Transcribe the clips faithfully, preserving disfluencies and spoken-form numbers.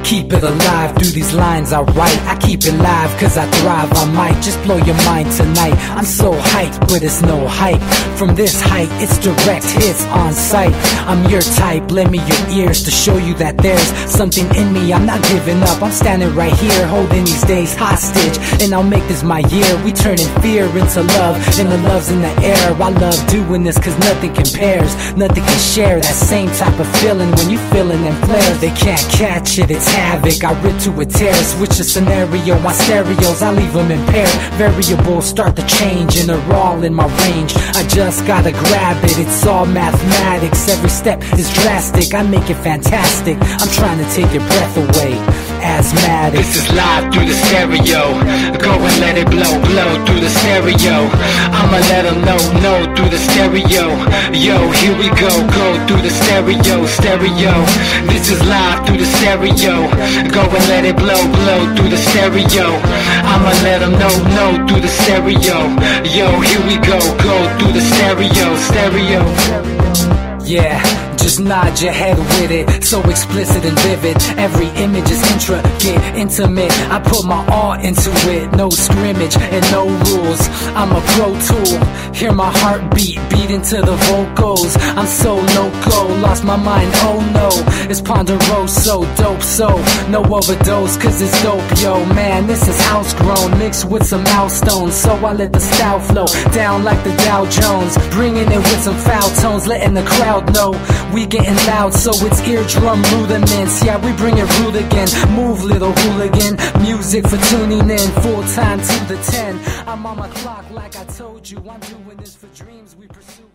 Keep it alive through these lines I write. I keep it live cause I thrive. I might just blow your mind tonight. I'm so hyped, but it's no hype. From this height, it's direct hits on sight. I'm your type, lend me your ears to show you that there's something in me. I'm not giving up, I'm standing right here, holding these days hostage. And I'll make this my year. We turning fear into love, and the love's in the air. I love doing this cause nothing compares. Nothing can share that same type of feeling when you feeling them flares. They can't catch it, it's havoc. I rip to a tear, switch the scenario. My stereos, I leave them impaired. Variables start to change and they're all in my range. I just gotta grab it, it's all mathematics. Every step is drastic, I make it fantastic. I'm trying to take your breath away. Asthmatic. This is live through the stereo. Go and let it blow, blow through the stereo. I'ma let them know, know through the stereo. Yo, here we go, go through the stereo, stereo. This is live through the stereo. Go and let it blow, blow through the stereo. I'ma let them know, know through the stereo. Yo, here we go, go through the stereo, stereo. Yeah, just nod your head with it, so explicit and vivid. Every image is intricate, intimate. I put my all into it, no scrimmage and no rules. I'm a pro tool, hear my heartbeat, beat into the vocals. I'm so loco, lost my mind, oh no. It's Ponderoso, dope, so no overdose, cause it's dope, yo. Man, this is house grown, mixed with some milestones. So I let the style flow down like the Dow Jones, bringing it with some foul tones, letting the crowd know we getting loud, so it's eardrum rudiments. Yeah, we bring it rude again. Move, little hooligan. Music for tuning in, full time to the ten. I'm on my clock like I told you. I'm doing this for dreams we pursuing.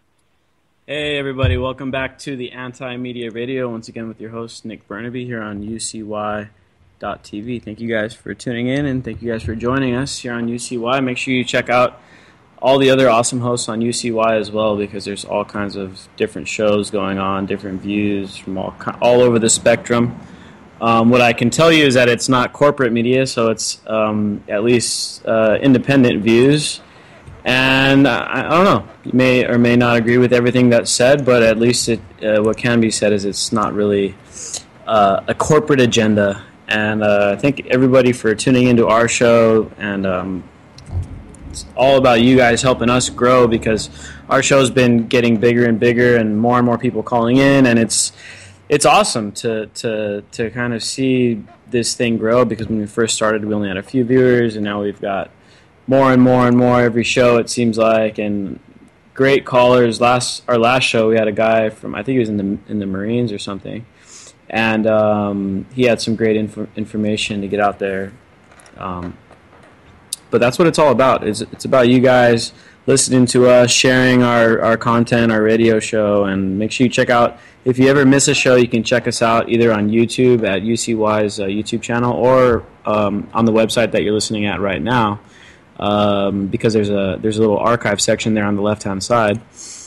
Hey everybody, welcome back to the Anti-Media Radio. Once again with your host Nick Burnaby here on U C Y dot T V. Thank you guys for tuning in, and thank you guys for joining us here on U C Y. Make sure you check out all the other awesome hosts on U C Y as well, because there's all kinds of different shows going on, different views from all all over the spectrum. Um, what I can tell you is that it's not corporate media, so it's um, at least uh, independent views. And I, I don't know, you may or may not agree with everything that's said, but at least it, uh, what can be said is it's not really uh, a corporate agenda. And uh, I thank everybody for tuning into our show, and um, it's all about you guys helping us grow, because our show's been getting bigger and bigger and more and more people calling in, and it's it's awesome to to to kind of see this thing grow, because when we first started we only had a few viewers, and now we've got more and more and more every show, it seems like, and great callers. Last our last show we had a guy from, I think he was in the in the Marines or something, and um, he had some great inf- information to get out there. Um, But that's what it's all about. It's, it's about you guys listening to us, sharing our, our content, our radio show, and make sure you check out, if you ever miss a show, you can check us out either on YouTube at U C Y's uh, YouTube channel, or um, on the website that you're listening at right now, um, because there's a there's a little archive section there on the left-hand side.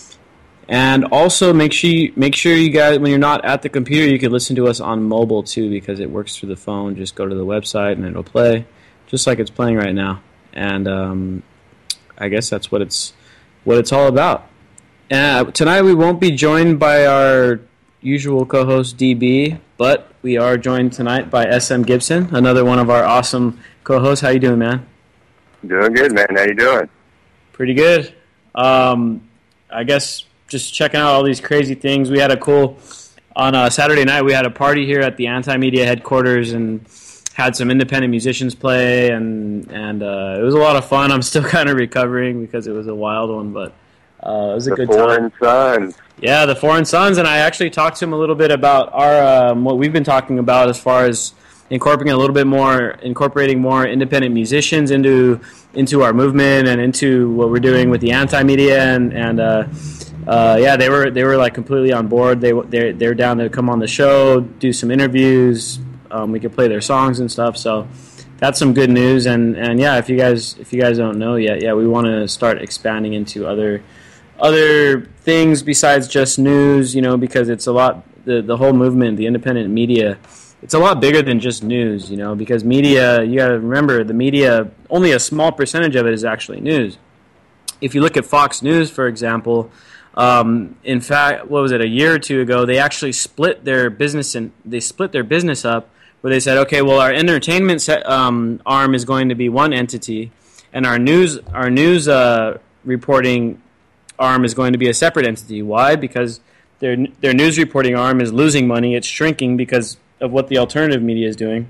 And also make sure you, make sure you guys, when you're not at the computer, you can listen to us on mobile too, because it works through the phone. Just go to the website and it'll play, just like it's playing right now. And um, I guess that's what it's what it's all about. Uh, tonight we won't be joined by our usual co-host D B, but we are joined tonight by S M Gibson, another one of our awesome co-hosts. How you doing, man? Doing good, man. How you doing? Pretty good. Um, I guess just checking out all these crazy things. We had a cool on uh, Saturday night. We had a party here at the Anti-Media headquarters, and had some independent musicians play, and and uh, it was a lot of fun. I'm still kind of recovering because it was a wild one, but uh, it was a the good time. The Foreign Sons. Yeah, the Foreign Sons, and I actually talked to him a little bit about our um, what we've been talking about as far as incorporating a little bit more, incorporating more independent musicians into into our movement and into what we're doing with the Anti-Media, and and uh, uh, yeah, they were they were like completely on board. They they they're down to come on the show, do some interviews. Um, we could play their songs and stuff, so that's some good news. And, and yeah, if you guys if you guys don't know yet, yeah, we want to start expanding into other other things besides just news, you know, because it's a lot, the the whole movement, the independent media, it's a lot bigger than just news, you know, because media, you got to remember, the media, only a small percentage of it is actually news. If you look at Fox News, for example, Um, in fact, what was it, a year or two ago, they actually split their business and they split their business up where they said, okay, well, our entertainment set, um, arm is going to be one entity, and our news our news uh, reporting arm is going to be a separate entity. Why? Because their their news reporting arm is losing money. It's shrinking because of what the alternative media is doing.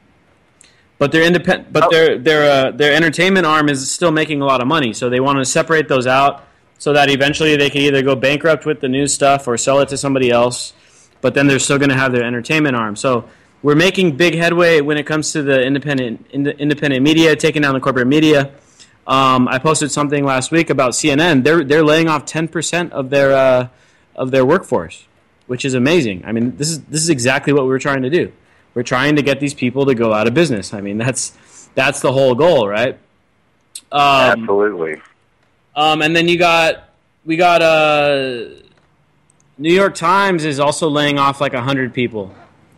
But their independent, but Oh. their their uh, their entertainment arm is still making a lot of money. So they want to separate those out so that eventually they can either go bankrupt with the news stuff or sell it to somebody else. But then they're still going to have their entertainment arm. So we're making big headway when it comes to the independent ind- independent media, taking down the corporate media. Um, I posted something last week about C N N. They're they're laying off ten percent of their uh, of their workforce, which is amazing. I mean, this is this is exactly what we're trying to do. We're trying to get these people to go out of business. I mean, that's that's the whole goal, right? Um, Absolutely. Um, and then you got we got uh, New York Times is also laying off like a hundred people.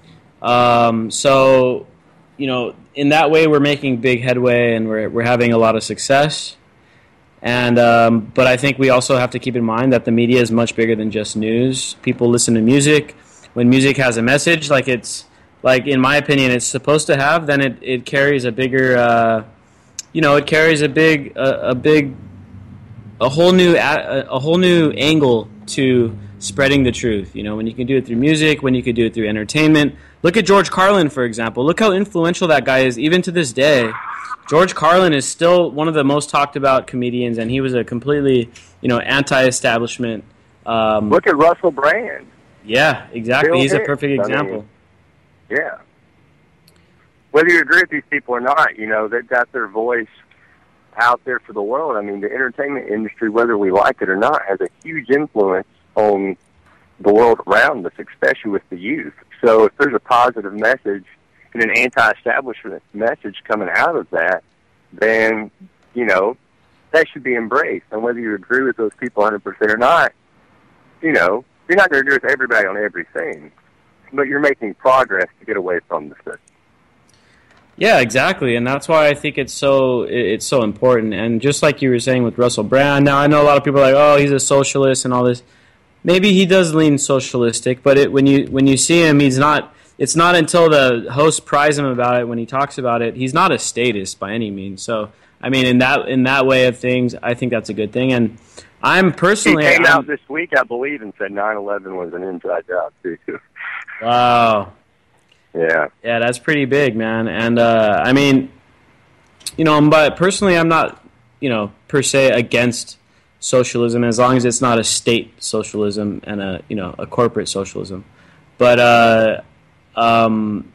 Um, so, you know, in that way, we're making big headway and we're we're having a lot of success. And um, but I think we also have to keep in mind that the media is much bigger than just news. People listen to music. When music has a message, like it's like in my opinion, it's supposed to have, then it, it carries a bigger, uh, you know, it carries a big a, a big a whole new a, a whole new angle to spreading the truth. You know, when you can do it through music, when you can do it through entertainment. Look at George Carlin, for example. Look how influential that guy is, even to this day. George Carlin is still one of the most talked about comedians, and he was a completely, you know, anti-establishment. Um, Look at Russell Brand. yeah, exactly. Bill He's a Hicks. perfect I mean, example. Yeah. Whether you agree with these people or not, you know, they've got their voice out there for the world. I mean, the entertainment industry, whether we like it or not, has a huge influence on the world around us, especially with the youth. So if there's a positive message and an anti-establishment message coming out of that, then, you know, that should be embraced. And whether you agree with those people one hundred percent or not, you know, you're not going to agree with everybody on everything, but you're making progress to get away from the system. Yeah, exactly, and that's why I think it's so it's so important. And just like you were saying with Russell Brand, now I know a lot of people are like, oh, he's a socialist and all this. Maybe he does lean socialistic, but it, when you when you see him, he's not. It's not until the host pries him about it when he talks about it. He's not a statist by any means. So, I mean, in that in that way of things, I think that's a good thing. And I'm personally, He came I'm, out this week, I believe, and said nine eleven was an inside job too. wow, Yeah. yeah, that's pretty big, man. And uh, I mean, you know, but personally, I'm not, you know, per se against socialism as long as it's not a state socialism and a you know a corporate socialism. But uh, um,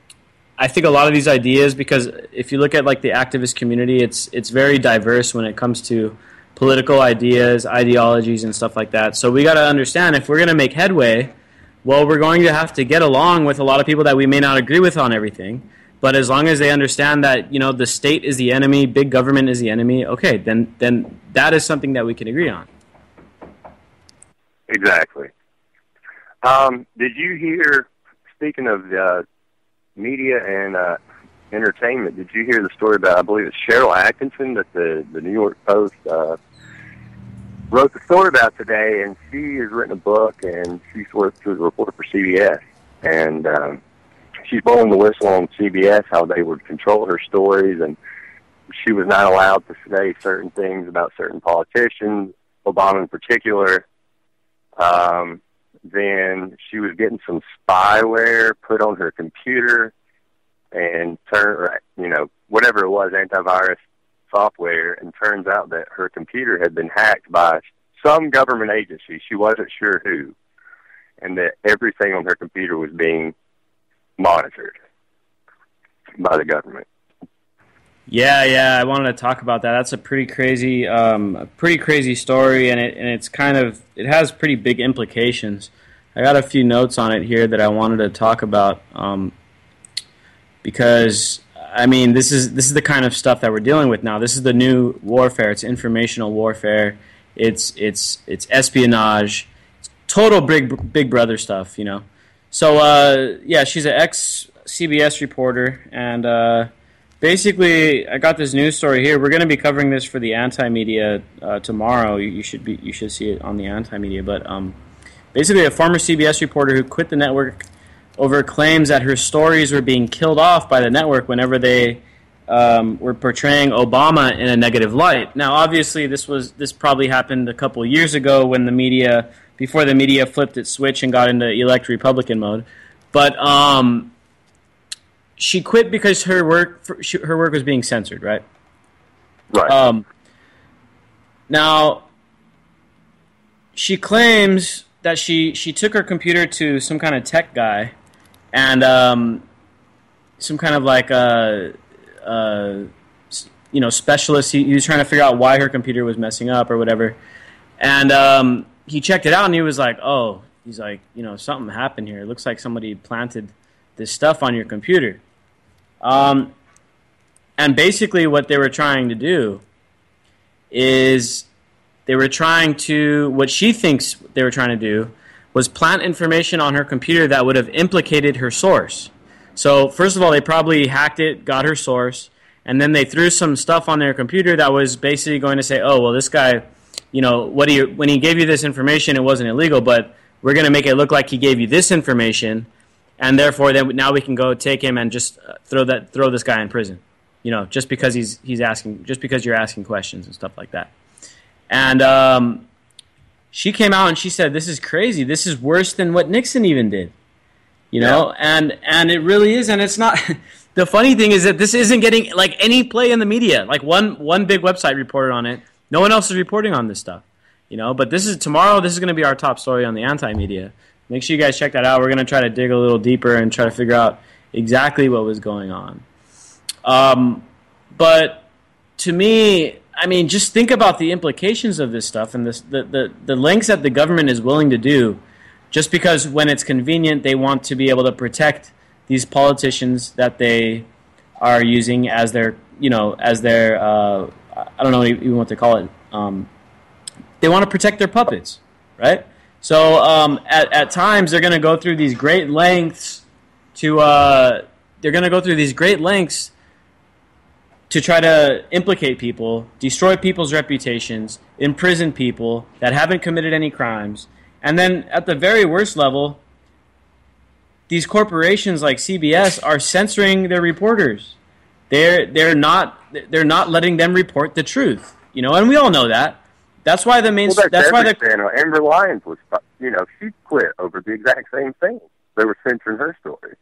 I think a lot of these ideas, because if you look at like the activist community, it's it's very diverse when it comes to political ideas, ideologies, and stuff like that. So we got to understand if we're going to make headway, well, we're going to have to get along with a lot of people that we may not agree with on everything. But as long as they understand that, you know, the state is the enemy, big government is the enemy, okay, then then that is something that we can agree on. Exactly. Um, did you hear, speaking of uh, media and uh, entertainment, did you hear the story about, I believe it's Cheryl Atkinson, that the, the New York Post uh, wrote the story about today, and she has written a book, and she's worked as a reporter for C B S, and um, she's blowing the whistle on C B S, how they would control her stories, and she was not allowed to say certain things about certain politicians, Obama in particular. Um, then she was getting some spyware put on her computer and turn, you know, whatever it was, antivirus software, and turns out that her computer had been hacked by some government agency. She wasn't sure who, and that everything on her computer was being monitored by the government. Yeah, yeah, I wanted to talk about that. That's a pretty crazy, um, a pretty crazy story, and it and it's kind of it has pretty big implications. I got a few notes on it here that I wanted to talk about, um, because I mean this is this is the kind of stuff that we're dealing with now. This is the new warfare. It's informational warfare. It's it's it's espionage. It's total big big brother stuff, you know. So uh, yeah, she's an ex C B S reporter, and uh, basically, I got this news story here. We're going to be covering this for the Anti-Media uh, tomorrow. You, you should be you should see it on the Anti-Media. But um, basically, a former C B S reporter who quit the network over claims that her stories were being killed off by the network whenever they um, were portraying Obama in a negative light. Now, obviously, this was this probably happened a couple of years ago when the media, before the media flipped its switch and got into elect Republican mode. But um, she quit because her work her work was being censored, right? Right. Um, now, she claims that she, she took her computer to some kind of tech guy and um, some kind of like a, a you know specialist. He, he was trying to figure out why her computer was messing up or whatever. And um, he checked it out and he was like, oh, he's like, you know, something happened here. It looks like somebody planted this stuff on your computer. Um, and basically what they were trying to do is they were trying to, what she thinks they were trying to do was plant information on her computer that would have implicated her source. So first of all, they probably hacked it, got her source, and then they threw some stuff on their computer that was basically going to say, oh, well, this guy, you know, what he, when he gave you this information, it wasn't illegal, but we're going to make it look like he gave you this information, and therefore then now we can go take him and just throw that throw this guy in prison, you know, just because he's he's asking, just because you're asking questions and stuff like that. And um, she came out and she said, "This is crazy. This is worse than what Nixon even did." You know, yeah. and and it really is. And it's not. The funny thing is that this isn't getting like any play in the media. Like one one big website reported on it. No one else is reporting on this stuff. You know, but this is tomorrow. This is going to be our top story on the anti-media. Make sure you guys check that out. We're going to try to dig a little deeper and try to figure out exactly what was going on. Um, but to me, I mean, just think about the implications of this stuff and this, the, the, the lengths that the government is willing to do just because when it's convenient, they want to be able to protect these politicians that they are using as their, you know, as their, uh, I don't know even what to call it. Um, they want to protect their puppets, right? So um, at, at times, they're going to go through these great lengths to, uh, they're going to go through these great lengths to try to implicate people, destroy people's reputations, imprison people that haven't committed any crimes. And then at the very worst level, these corporations like C B S are censoring their reporters. They're they're not they're not letting them report the truth. You know, and we all know that. That's why the main. Well, that's, that's why the channel. Amber Lyons was, you know, she quit over the exact same thing. They were censoring her story.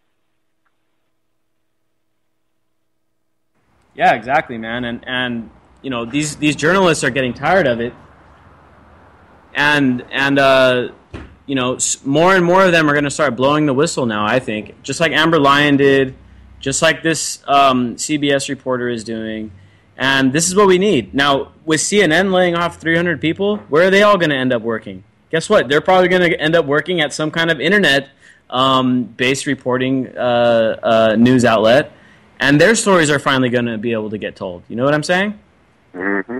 Yeah, exactly, man. And and you know these these journalists are getting tired of it, and and uh, you know more and more of them are going to start blowing the whistle now. I think, just like Amber Lyon did, just like this um, C B S reporter is doing. And this is what we need. Now, with C N N laying off three hundred people, where are they all going to end up working? Guess what? They're probably going to end up working at some kind of internet-based um, reporting uh, uh, news outlet, and their stories are finally going to be able to get told. You know what I'm saying? Mm-hmm.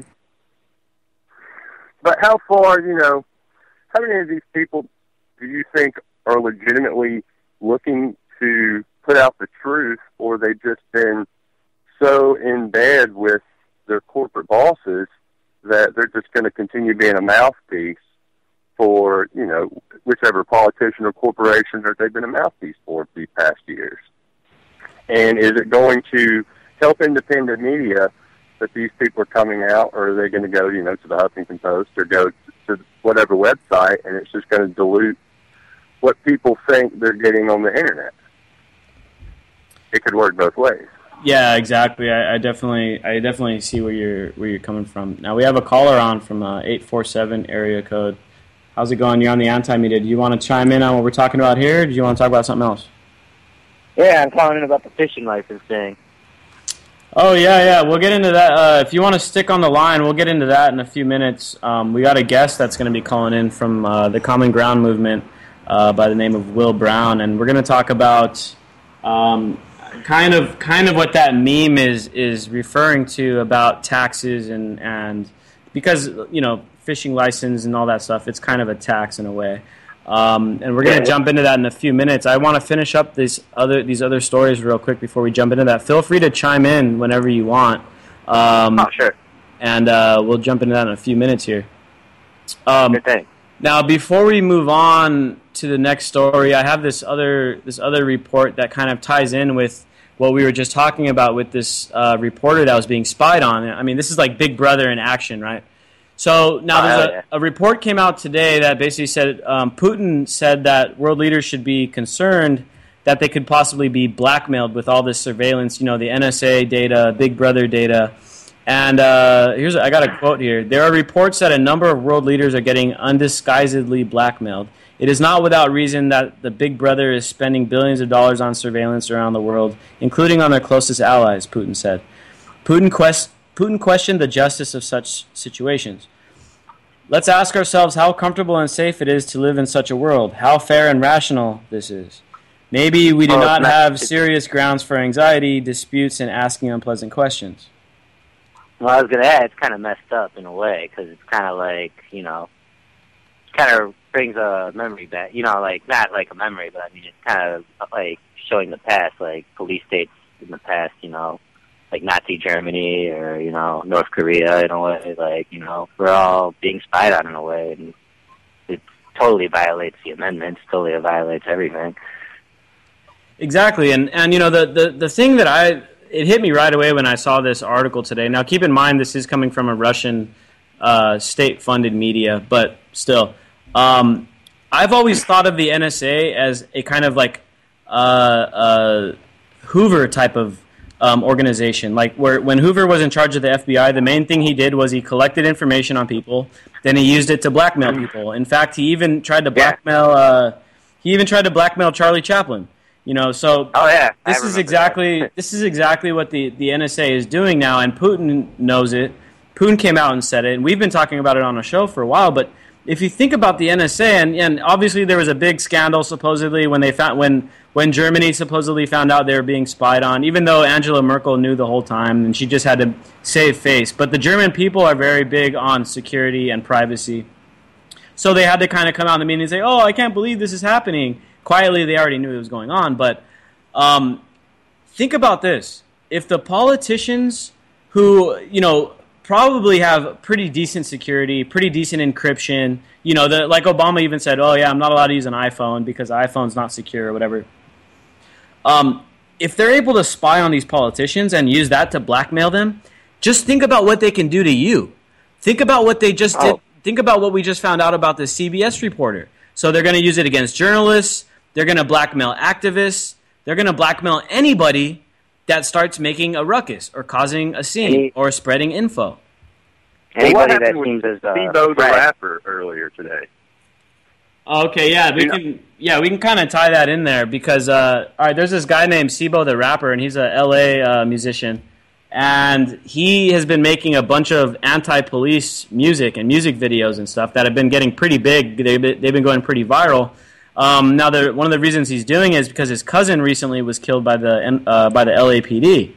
But how far, you know, how many of these people do you think are legitimately looking to put out the truth, or they've just been so in bed with their corporate bosses that they're just going to continue being a mouthpiece for, you know, whichever politician or corporation that they've been a mouthpiece for these past years? And is it going to help independent media that these people are coming out, or are they going to go, you know, to the Huffington Post or go to whatever website, and it's just going to dilute what people think they're getting on the internet? It could work both ways. Yeah, exactly. I, I definitely, I definitely see where you're where you're coming from. Now we have a caller on from uh, eight four seven area code. How's it going? You're on the anti-media. Do you want to chime in on what we're talking about here, or do you want to talk about something else? Yeah, I'm calling in about the fishing license thing. Oh yeah, yeah. We'll get into that. Uh, if you want to stick on the line, we'll get into that in a few minutes. Um, we got a guest that's going to be calling in from uh, the Common Ground movement uh, by the name of Will Brown, and we're going to talk about. Um, Kind of, kind of what that meme is is referring to about taxes and and because you know fishing license and all that stuff. It's kind of a tax in a way, um, and we're gonna yeah. jump into that in a few minutes. I want to finish up these other these other stories real quick before we jump into that. Feel free to chime in whenever you want. Um, oh, sure. And uh, we'll jump into that in a few minutes here. Um, Good thing. Now, before we move on to the next story, I have this other this other report that kind of ties in with what we were just talking about with this uh, reporter that was being spied on. I mean, this is like Big Brother in action, right? So now there's a, a report came out today that basically said um, Putin said that world leaders should be concerned that they could possibly be blackmailed with all this surveillance, you know, the N S A data, Big Brother data. And uh, here's I got a quote here. There are reports that a number of world leaders are getting undisguisedly blackmailed. It is not without reason that the Big Brother is spending billions of dollars on surveillance around the world, including on their closest allies, Putin said. Putin, quest- Putin questioned the justice of such situations. Let's ask ourselves how comfortable and safe it is to live in such a world, how fair and rational this is. Maybe we do Oh, not not- have serious grounds for anxiety, disputes, and asking unpleasant questions. Well, I was gonna add, it's kind of messed up in a way because it's kind of like, you know, kind of brings a memory back. You know, like not like a memory, but I mean, it's kind of like showing the past, like police states in the past. You know, like Nazi Germany or you know North Korea in a way. Like you know, we're all being spied on in a way, and it totally violates the amendments. Totally violates everything. Exactly, and and you know the, the, the thing that I it hit me right away when I saw this article today. Now, keep in mind this is coming from a Russian uh, state-funded media, but still, um, I've always thought of the N S A as a kind of like uh, uh, Hoover type of um, organization. Like where when Hoover was in charge of the F B I, the main thing he did was he collected information on people, then he used it to blackmail people. In fact, he even tried to blackmail. Uh, he even tried to blackmail Charlie Chaplin. You know, so Oh yeah, I this is remember exactly that. this is exactly what the, the N S A is doing now, and Putin knows it. Putin came out and said it, and we've been talking about it on a show for a while. But if you think about the N S A, and, and obviously there was a big scandal supposedly when they found when when Germany supposedly found out they were being spied on, even though Angela Merkel knew the whole time, and she just had to save face. But the German people are very big on security and privacy, so they had to kind of come out in the meeting and say, "Oh, I can't believe this is happening." Quietly, they already knew it was going on, but um, think about this. If the politicians who, you know, probably have pretty decent security, pretty decent encryption, you know, the, like Obama even said, oh, yeah, I'm not allowed to use an iPhone because iPhone's not secure or whatever. Um, if they're able to spy on these politicians and use that to blackmail them, just think about what they can do to you. Think about what they just did. Oh. Think about what we just found out about the C B S reporter. So they're going to use it against journalists. They're going to blackmail activists. They're going to blackmail anybody that starts making a ruckus or causing a scene Any, or spreading info. Anybody what that happened with seems as uh, Steve-O the threat. rapper earlier today? Okay, yeah, we You know- can yeah we can kind of tie that in there because uh, all right, there's this guy named Sibo the rapper, and he's a L A uh, musician, and he has been making a bunch of anti-police music and music videos and stuff that have been getting pretty big. They've been, they've been going pretty viral. Um, now, the, one of the reasons he's doing it is because his cousin recently was killed by the uh, by the L A P D.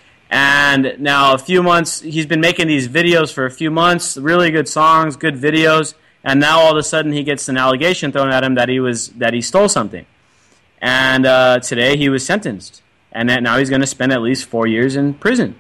And now a few months, he's been making these videos for a few months, really good songs, good videos, and now all of a sudden he gets an allegation thrown at him that he was that he stole something. And uh, today he was sentenced, and that now he's going to spend at least four years in prison.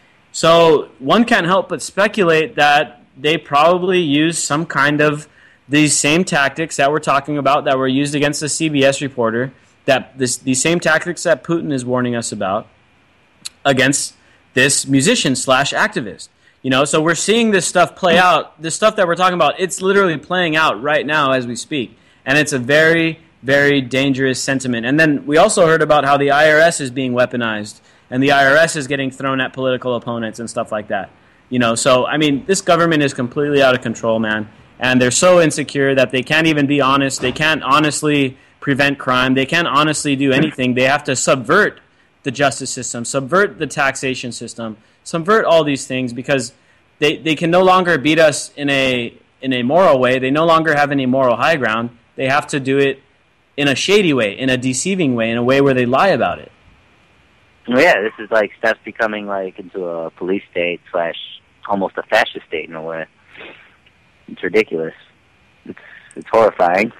So one can't help but speculate that they probably used some kind of these same tactics that we're talking about that were used against the C B S reporter, that this, these same tactics that Putin is warning us about against this musician slash activist. You know, so we're seeing this stuff play out. This stuff that we're talking about, it's literally playing out right now as we speak. And it's a very, very dangerous sentiment. And then we also heard about how the I R S is being weaponized, and the I R S is getting thrown at political opponents and stuff like that. You know, so, I mean, this government is completely out of control, man. And they're so insecure that they can't even be honest. They can't honestly prevent crime. They can't honestly do anything. They have to subvert the justice system, subvert the taxation system, subvert all these things because they, they can no longer beat us in a in a moral way. They no longer have any moral high ground. They have to do it in a shady way, in a deceiving way, in a way where they lie about it. Well, yeah, this is like steps becoming like into a police state slash almost a fascist state in a way. It's ridiculous. It's it's horrifying.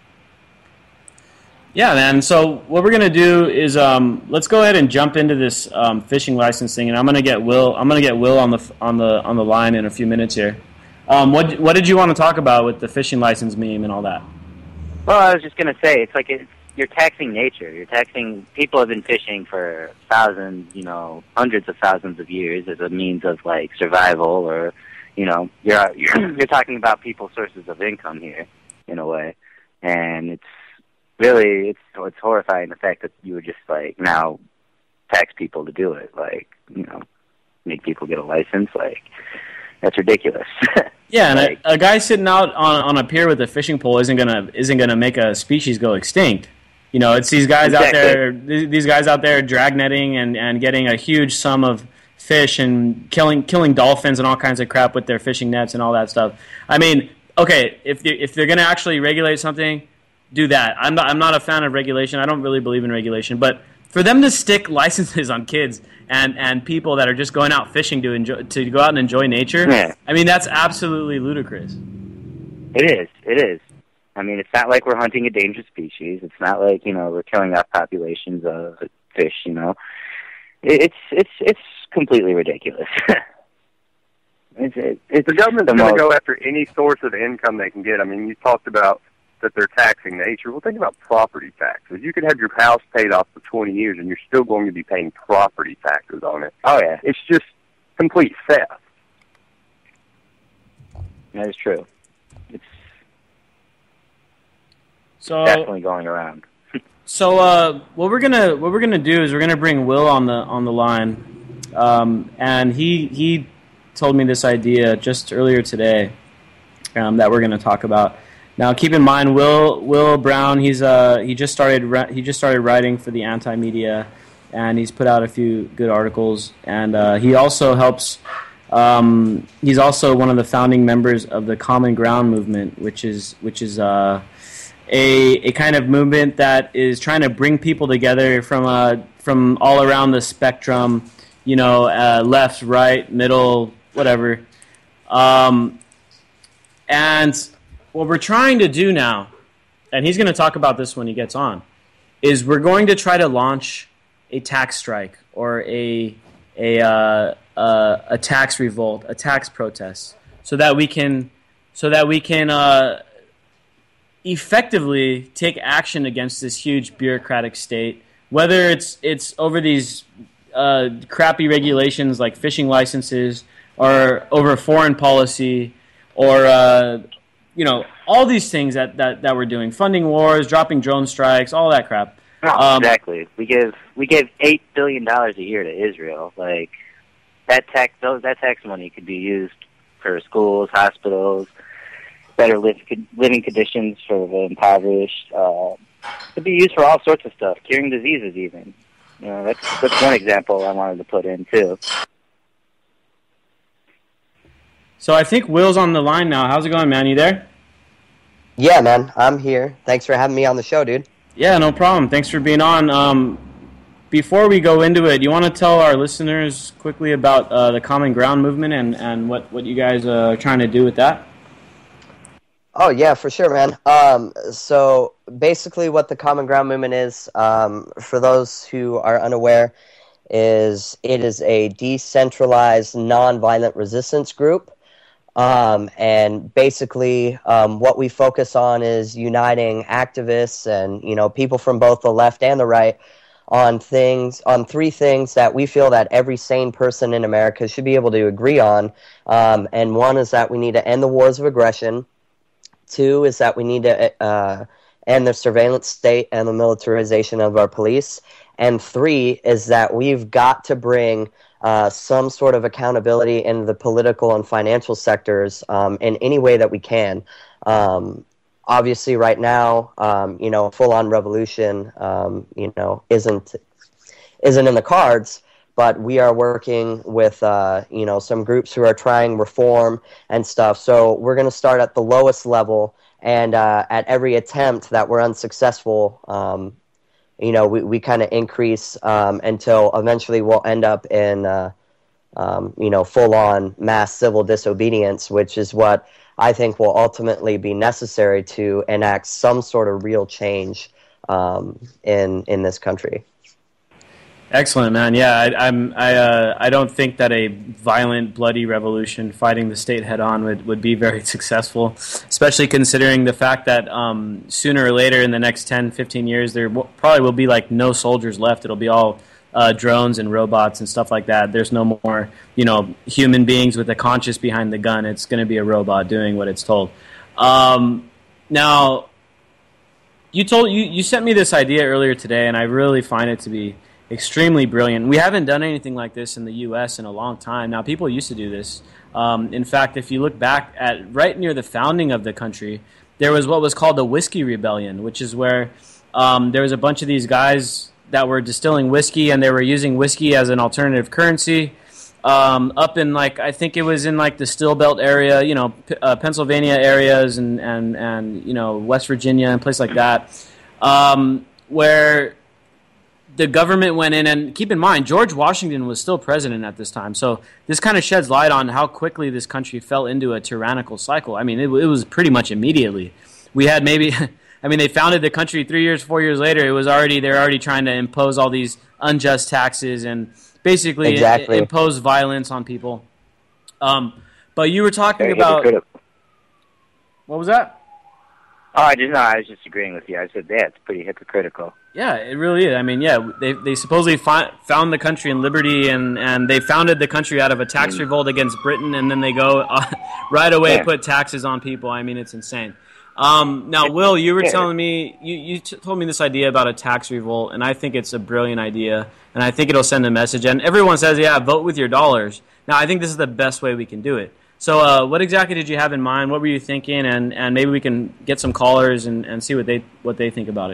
Yeah, man. So what we're gonna do is um, let's go ahead and jump into this um, fishing licensing, and I'm gonna get Will. I'm gonna get Will on the on the on the line in a few minutes here. Um, what what did you want to talk about with the fishing license meme and all that? Well, I was just gonna say, it's like it's, you're taxing nature. You're taxing. People have been fishing for thousands, you know, hundreds of thousands of years as a means of like survival, or, you know, you're you're, you're talking about people's sources of income here, in a way, and it's really it's it's horrifying the fact that you would just like now tax people to do it, like, you know, make people get a license, like. That's ridiculous. Yeah, and like, a, a guy sitting out on on a pier with a fishing pole isn't gonna isn't gonna make a species go extinct. You know, it's these guys exactly. out there, these guys out there drag netting and, and getting a huge sum of fish and killing killing dolphins and all kinds of crap with their fishing nets and all that stuff. I mean, okay, if they, if they're gonna actually regulate something, do that. I'm not I'm not a fan of regulation. I don't really believe in regulation, but for them to stick licenses on kids and, and people that are just going out fishing to enjoy to go out and enjoy nature, yeah. I mean, that's absolutely ludicrous. It is. It is. I mean, it's not like we're hunting a dangerous species. It's not like, you know, we're killing off populations of fish. You know, it's it's it's completely ridiculous. it's, it, it's the government's the going to most... go after any source of income they can get. I mean, you talked about that they're taxing nature. Well, think about property taxes. You could have your house paid off for twenty years, and you're still going to be paying property taxes on it. Oh, yeah. It's just complete theft. That is true. It's so definitely going around. So uh, what we're gonna what we're gonna do is we're gonna bring Will on the on the line, um, and he he told me this idea just earlier today um, that we're gonna talk about. Now, keep in mind, Will Will Brown. He's uh he just started he just started writing for the Anti-Media, and he's put out a few good articles. And uh, he also helps. Um, he's also one of the founding members of the Common Ground movement, which is which is uh, a a kind of movement that is trying to bring people together from uh from all around the spectrum. You know, uh, left, right, middle, whatever. Um, and what we're trying to do now, and he's going to talk about this when he gets on, is we're going to try to launch a tax strike or a a uh, uh, a tax revolt, a tax protest, so that we can so that we can uh, effectively take action against this huge bureaucratic state. Whether it's it's over these uh, crappy regulations like fishing licenses, or over foreign policy, or uh, you know, all these things that, that, that we're doing, funding wars, dropping drone strikes, all that crap. No, Um, exactly. We give we give eight billion dollars a year to Israel. Like that tax, those that tax money could be used for schools, hospitals, better live, living conditions for the impoverished. Uh, could be used for all sorts of stuff, curing diseases, even. You know, that's that's one example I wanted to put in too. So I think Will's on the line now. How's it going, man? You there? Yeah, man. I'm here. Thanks for having me on the show, dude. Yeah, no problem. Thanks for being on. Um, before we go into it, you want to tell our listeners quickly about uh, the Common Ground movement and, and what, what you guys uh, are trying to do with that? Oh, yeah, for sure, man. Um, so basically what the Common Ground movement is, um, for those who are unaware, is it is a decentralized, nonviolent resistance group. Um, and basically, um, what we focus on is uniting activists and, you know, people from both the left and the right on things, on three things that we feel that every sane person in America should be able to agree on. Um, and one is that we need to end the wars of aggression. Two is that we need to uh, end the surveillance state and the militarization of our police. And three is that we've got to bring uh, some sort of accountability in the political and financial sectors um, in any way that we can. Um, obviously, right now, um, you know, full-on revolution, um, you know, isn't isn't in the cards. But we are working with, uh, you know, some groups who are trying reform and stuff. So we're going to start at the lowest level, and uh, at every attempt that we're unsuccessful, um, you know, we, we kind of increase um, until eventually we'll end up in, uh, um, you know, full-on mass civil disobedience, which is what I think will ultimately be necessary to enact some sort of real change um, in in this country. Excellent, man. Yeah, I, I'm. I. Uh, I don't think that a violent, bloody revolution fighting the state head on would, would be very successful, especially considering the fact that um, sooner or later in the next ten, fifteen years, there w- probably will be like no soldiers left. It'll be all uh, drones and robots and stuff like that. There's no more, you know, human beings with a conscience behind the gun. It's going to be a robot doing what it's told. Um, now, you told you you sent me this idea earlier today, and I really find it to be extremely brilliant. We haven't done anything like this in the U S in a long time. Now, people used to do this. Um, in fact, if you look back at right near the founding of the country, there was what was called the Whiskey Rebellion, which is where um, there was a bunch of these guys that were distilling whiskey, and they were using whiskey as an alternative currency. Um, up in like I think it was in like the Steel Belt area, you know, P- uh, Pennsylvania areas, and, and and you know West Virginia and places like that, um, where the government went in, and keep in mind, George Washington was still president at this time. So this kind of sheds light on how quickly this country fell into a tyrannical cycle. I mean, it, it was pretty much immediately. We had maybe, I mean, they founded the country three years, four years later. It was already, they're already trying to impose all these unjust taxes and basically exactly. i- impose violence on people. Um, but you were talking Very about, hypocritical. what was that? Oh, I just no, I was just agreeing with you. I said, yeah, it's pretty hypocritical. Yeah, it really is. I mean, yeah, they they supposedly fi- found the country in liberty, and, and they founded the country out of a tax revolt against Britain, and then they go uh, right away Yeah. put taxes on people. I mean, it's insane. Um, now, Will, you were Yeah. telling me, you, you t- told me this idea about a tax revolt, and I think it's a brilliant idea, and I think it'll send a message. And everyone says, yeah, vote with your dollars. Now, I think this is the best way we can do it. So uh, what exactly did you have in mind? What were you thinking? And, and maybe we can get some callers and, and see what they what they think about it.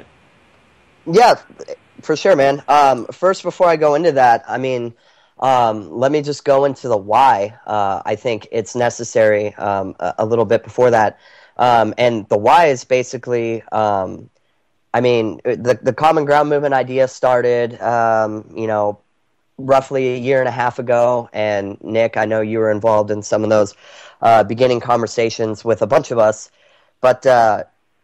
Yeah, for sure, man. Um, first, before I go into that, I mean, um, let me just go into the why. Uh, I think it's necessary um, a, a little bit before that. Um, and the why is basically, um, I mean, the the Common Ground movement idea started, um, you know, roughly a year and a half ago. And Nick, I know you were involved in some of those uh, beginning conversations with a bunch of us. But uh,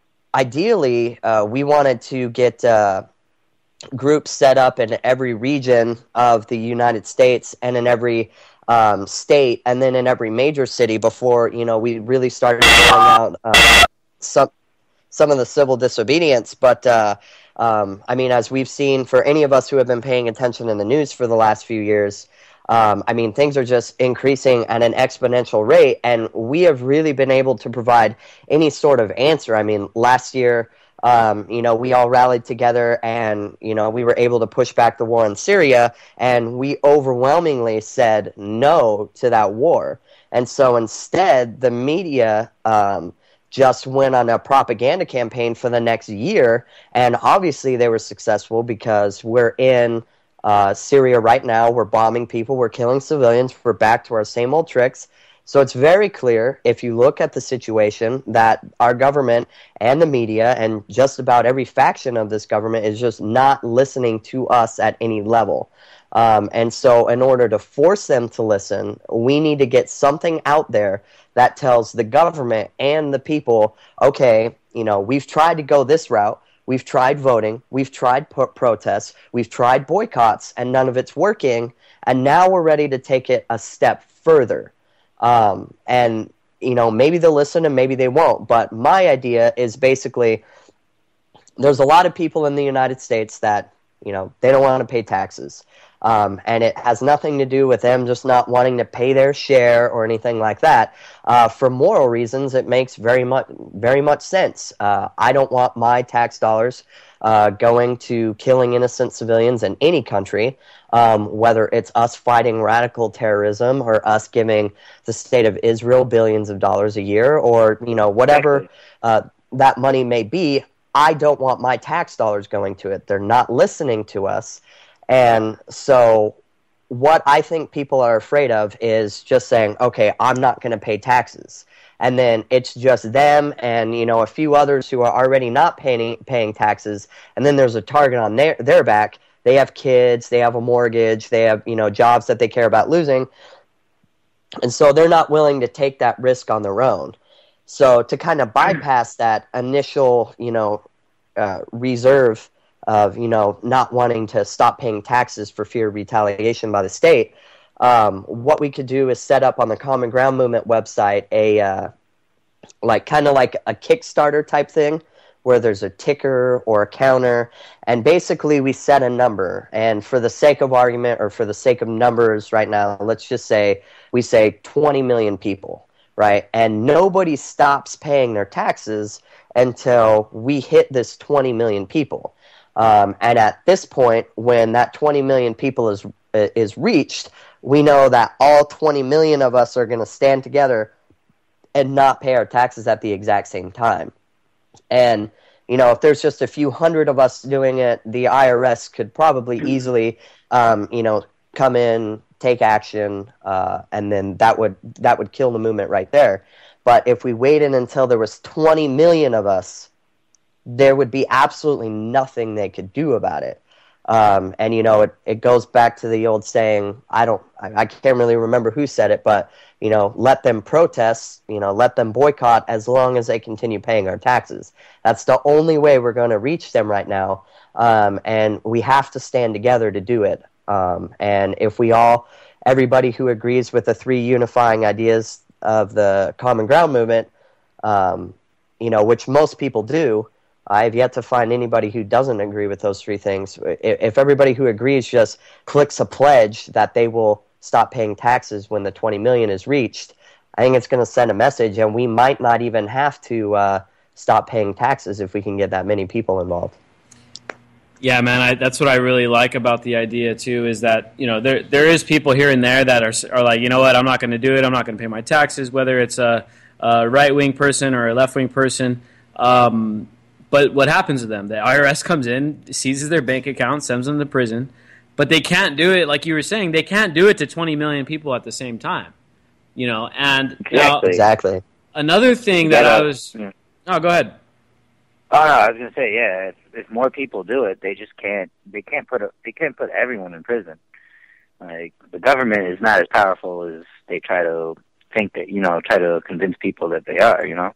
ideally, uh, we wanted to get uh, groups set up in every region of the United States and in every um, state, and then in every major city before, you know, we really started rolling out uh, some some of the civil disobedience. But uh, um, I mean, as we've seen, for any of us who have been paying attention in the news for the last few years, um, I mean, things are just increasing at an exponential rate, and we have really been able to provide any sort of answer. I mean, last year, um, you know, we all rallied together, and, you know, we were able to push back the war in Syria, and we overwhelmingly said no to that war. And so instead, the media um, just went on a propaganda campaign for the next year, and obviously they were successful because we're in Uh, Syria right now. We're bombing people. We're killing civilians. We're back to our same old tricks. So it's very clear, if you look at the situation, that our government and the media and just about every faction of this government is just not listening to us at any level. Um, and so in order to force them to listen, we need to get something out there that tells the government and the people, okay, you know, we've tried to go this route. We've tried voting, we've tried pro- protests, we've tried boycotts, and none of it's working, and now we're ready to take it a step further. Um, and, you know, maybe they'll listen and maybe they won't, but my idea is basically there's a lot of people in the United States that, you know, they don't want to pay taxes. Um, and it has nothing to do with them just not wanting to pay their share or anything like that. Uh, for moral reasons, it makes very much very much sense. Uh, I don't want my tax dollars uh, going to killing innocent civilians in any country, um, whether it's us fighting radical terrorism or us giving the state of Israel billions of dollars a year, or you know whatever uh, that money may be. I don't want my tax dollars going to it. They're not listening to us. And so what I think people are afraid of is just saying, okay, I'm not going to pay taxes. And then it's just them and, you know, a few others who are already not paying paying taxes. And then there's a target on their, their back. They have kids, they have a mortgage, they have, you know, jobs that they care about losing. And so they're not willing to take that risk on their own. So to kind of bypass that initial, you know, uh, reserve of, you know, not wanting to stop paying taxes for fear of retaliation by the state, um, what we could do is set up on the Common Ground Movement website a, uh, like, kind of like a Kickstarter type thing, where there's a ticker or a counter, and basically we set a number. And for the sake of argument, or for the sake of numbers right now, let's just say we say twenty million people, right? And nobody stops paying their taxes until we hit this twenty million people. Um, and at this point, when that twenty million people is is reached, we know that all twenty million of us are going to stand together and not pay our taxes at the exact same time. And, you know, if there's just a few hundred of us doing it, the I R S could probably easily, um, you know, come in, take action, uh, and then that would that would kill the movement right there. But if we waited until there was twenty million of us, there would be absolutely nothing they could do about it. Um, and, you know, it, it goes back to the old saying, I don't, I, I can't really remember who said it, but, you know, let them protest, you know, let them boycott as long as they continue paying our taxes. That's the only way we're going to reach them right now. Um, and we have to stand together to do it. Um, and if we all, everybody who agrees with the three unifying ideas of the Common Ground Movement, um, you know, which most people do, I have yet to find anybody who doesn't agree with those three things. If everybody who agrees just clicks a pledge that they will stop paying taxes when the twenty million is reached, I think it's going to send a message, and we might not even have to uh, stop paying taxes if we can get that many people involved. Yeah, man, I, that's what I really like about the idea too. Is that, you know, there there is people here and there that are are like, you know what, I'm not going to do it. I'm not going to pay my taxes, whether it's a, a right wing person or a left wing person. Um, But what happens to them? The I R S comes in, seizes their bank account, sends them to prison. But they can't do it, like you were saying, they can't do it to twenty million people at the same time. You know, and exactly. Now, exactly. Another thing that I was... Yeah. Oh, go ahead. Oh no, I was gonna say, yeah. If, if more people do it, they just can't. They can't put a, They can't put everyone in prison. Like, the government is not as powerful as they try to think that. You know, try to convince people that they are. You know.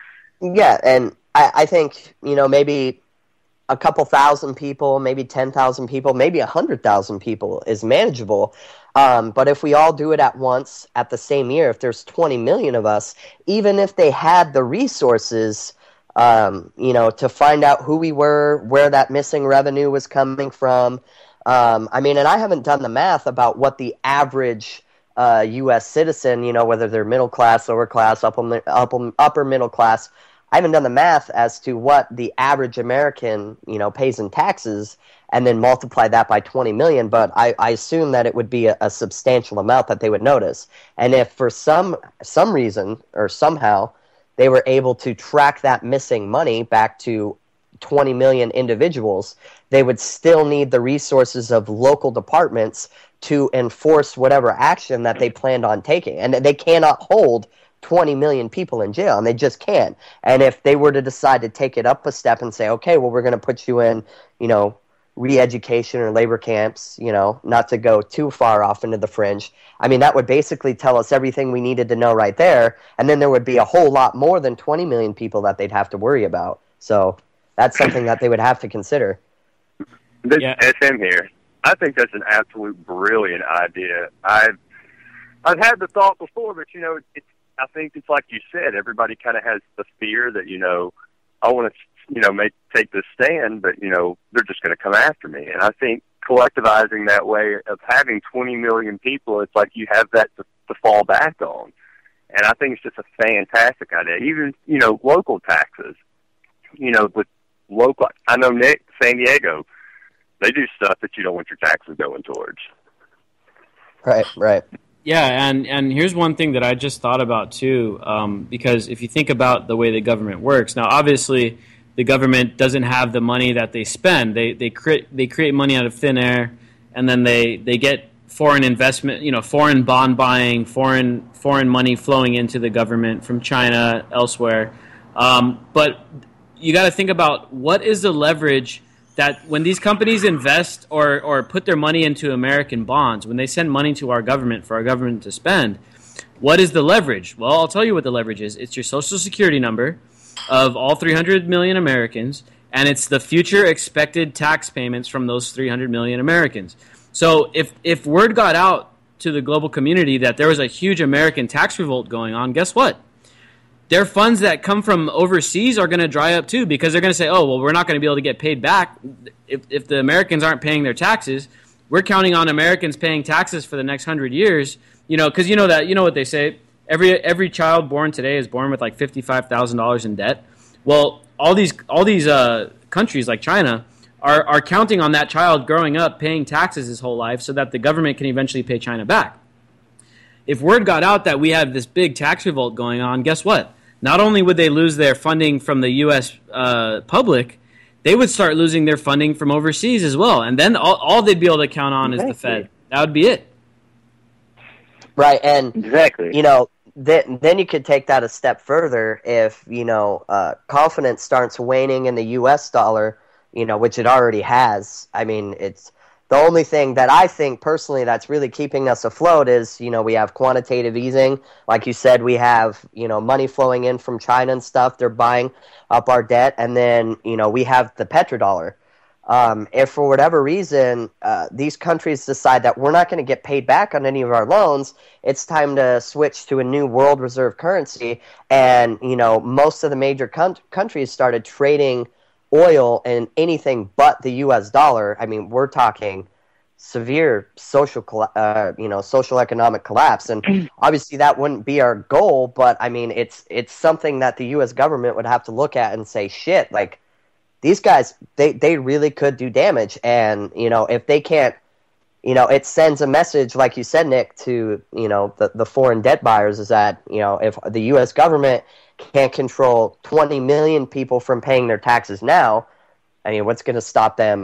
Yeah, and I, I think, you know, maybe a couple thousand people, maybe ten thousand people, maybe one hundred thousand people is manageable. Um, but if we all do it at once at the same year, if there's twenty million of us, even if they had the resources, um, you know, to find out who we were, where that missing revenue was coming from. Um, I mean, and I haven't done the math about what the average uh, U S citizen, you know, whether they're middle class, lower class, upper, upper, upper middle class, I haven't done the math as to what the average American, you know, pays in taxes and then multiply that by twenty million, but I, I assume that it would be a, a substantial amount that they would notice. And if for some some reason or somehow they were able to track that missing money back to twenty million individuals, they would still need the resources of local departments to enforce whatever action that they planned on taking. And they cannot hold twenty million people in jail, and they just can't. And if they were to decide to take it up a step and say, okay, well, we're going to put you in, you know, re-education or labor camps, you know, not to go too far off into the fringe, I mean, that would basically tell us everything we needed to know right there, and then there would be a whole lot more than twenty million people that they'd have to worry about. So that's something that they would have to consider. This Yeah. S M here. I think that's an absolute brilliant idea. I've I've had the thought before, but, you know, it's I think it's like you said, everybody kind of has the fear that, you know, I want to, you know, make take this stand, but, you know, they're just going to come after me. And I think collectivizing that way of having twenty million people, it's like you have that to, to fall back on. And I think it's just a fantastic idea. Even, you know, local taxes, you know, with local, I know Nick, San Diego, they do stuff that you don't want your taxes going towards. Right, right. Yeah, and, and here's one thing that I just thought about too, um, because if you think about the way the government works, now obviously the government doesn't have the money that they spend. They they create they create money out of thin air, and then they, they get foreign investment, you know, foreign bond buying, foreign foreign money flowing into the government from China, elsewhere. Um, but you got to think about what is the leverage that when these companies invest or, or put their money into American bonds, when they send money to our government for our government to spend, what is the leverage? Well, I'll tell you what the leverage is. It's your Social Security number of all three hundred million Americans, and it's the future expected tax payments from those three hundred million Americans. So if if word got out to the global community that there was a huge American tax revolt going on, guess what? Their funds that come from overseas are going to dry up too, because they're going to say, oh, well, we're not going to be able to get paid back. If, if the Americans aren't paying their taxes, we're counting on Americans paying taxes for the next hundred years. You know, because you know that, you know what they say, every every child born today is born with like fifty-five thousand dollars in debt. Well, all these all these uh, countries like China are, are counting on that child growing up paying taxes his whole life so that the government can eventually pay China back. If word got out that we had this big tax revolt going on, guess what? Not only would they lose their funding from the U S uh, public, they would start losing their funding from overseas as well. And then all, all they'd be able to count on is the Fed. That would be it. Right, and exactly. You know, then then you could take that a step further if, you know, uh, confidence starts waning in the U S dollar, you know, which it already has. I mean, it's the only thing that I think personally that's really keeping us afloat is, you know, we have quantitative easing. Like you said, we have, you know, money flowing in from China and stuff. They're buying up our debt. And then, you know, we have the petrodollar. Um, if for whatever reason uh, these countries decide that we're not going to get paid back on any of our loans, it's time to switch to a new world reserve currency. And, you know, most of the major con- countries started trading oil and anything but the U S dollar. I mean, we're talking severe social, uh, you know, social economic collapse, and obviously that wouldn't be our goal. But I mean, it's it's something that the U S government would have to look at and say, shit, like these guys, they they really could do damage, and you know, if they can't, you know, it sends a message, like you said, Nick, to you know the the foreign debt buyers is that you know if the U S government can't control twenty million people from paying their taxes now, I mean, what's going to stop them,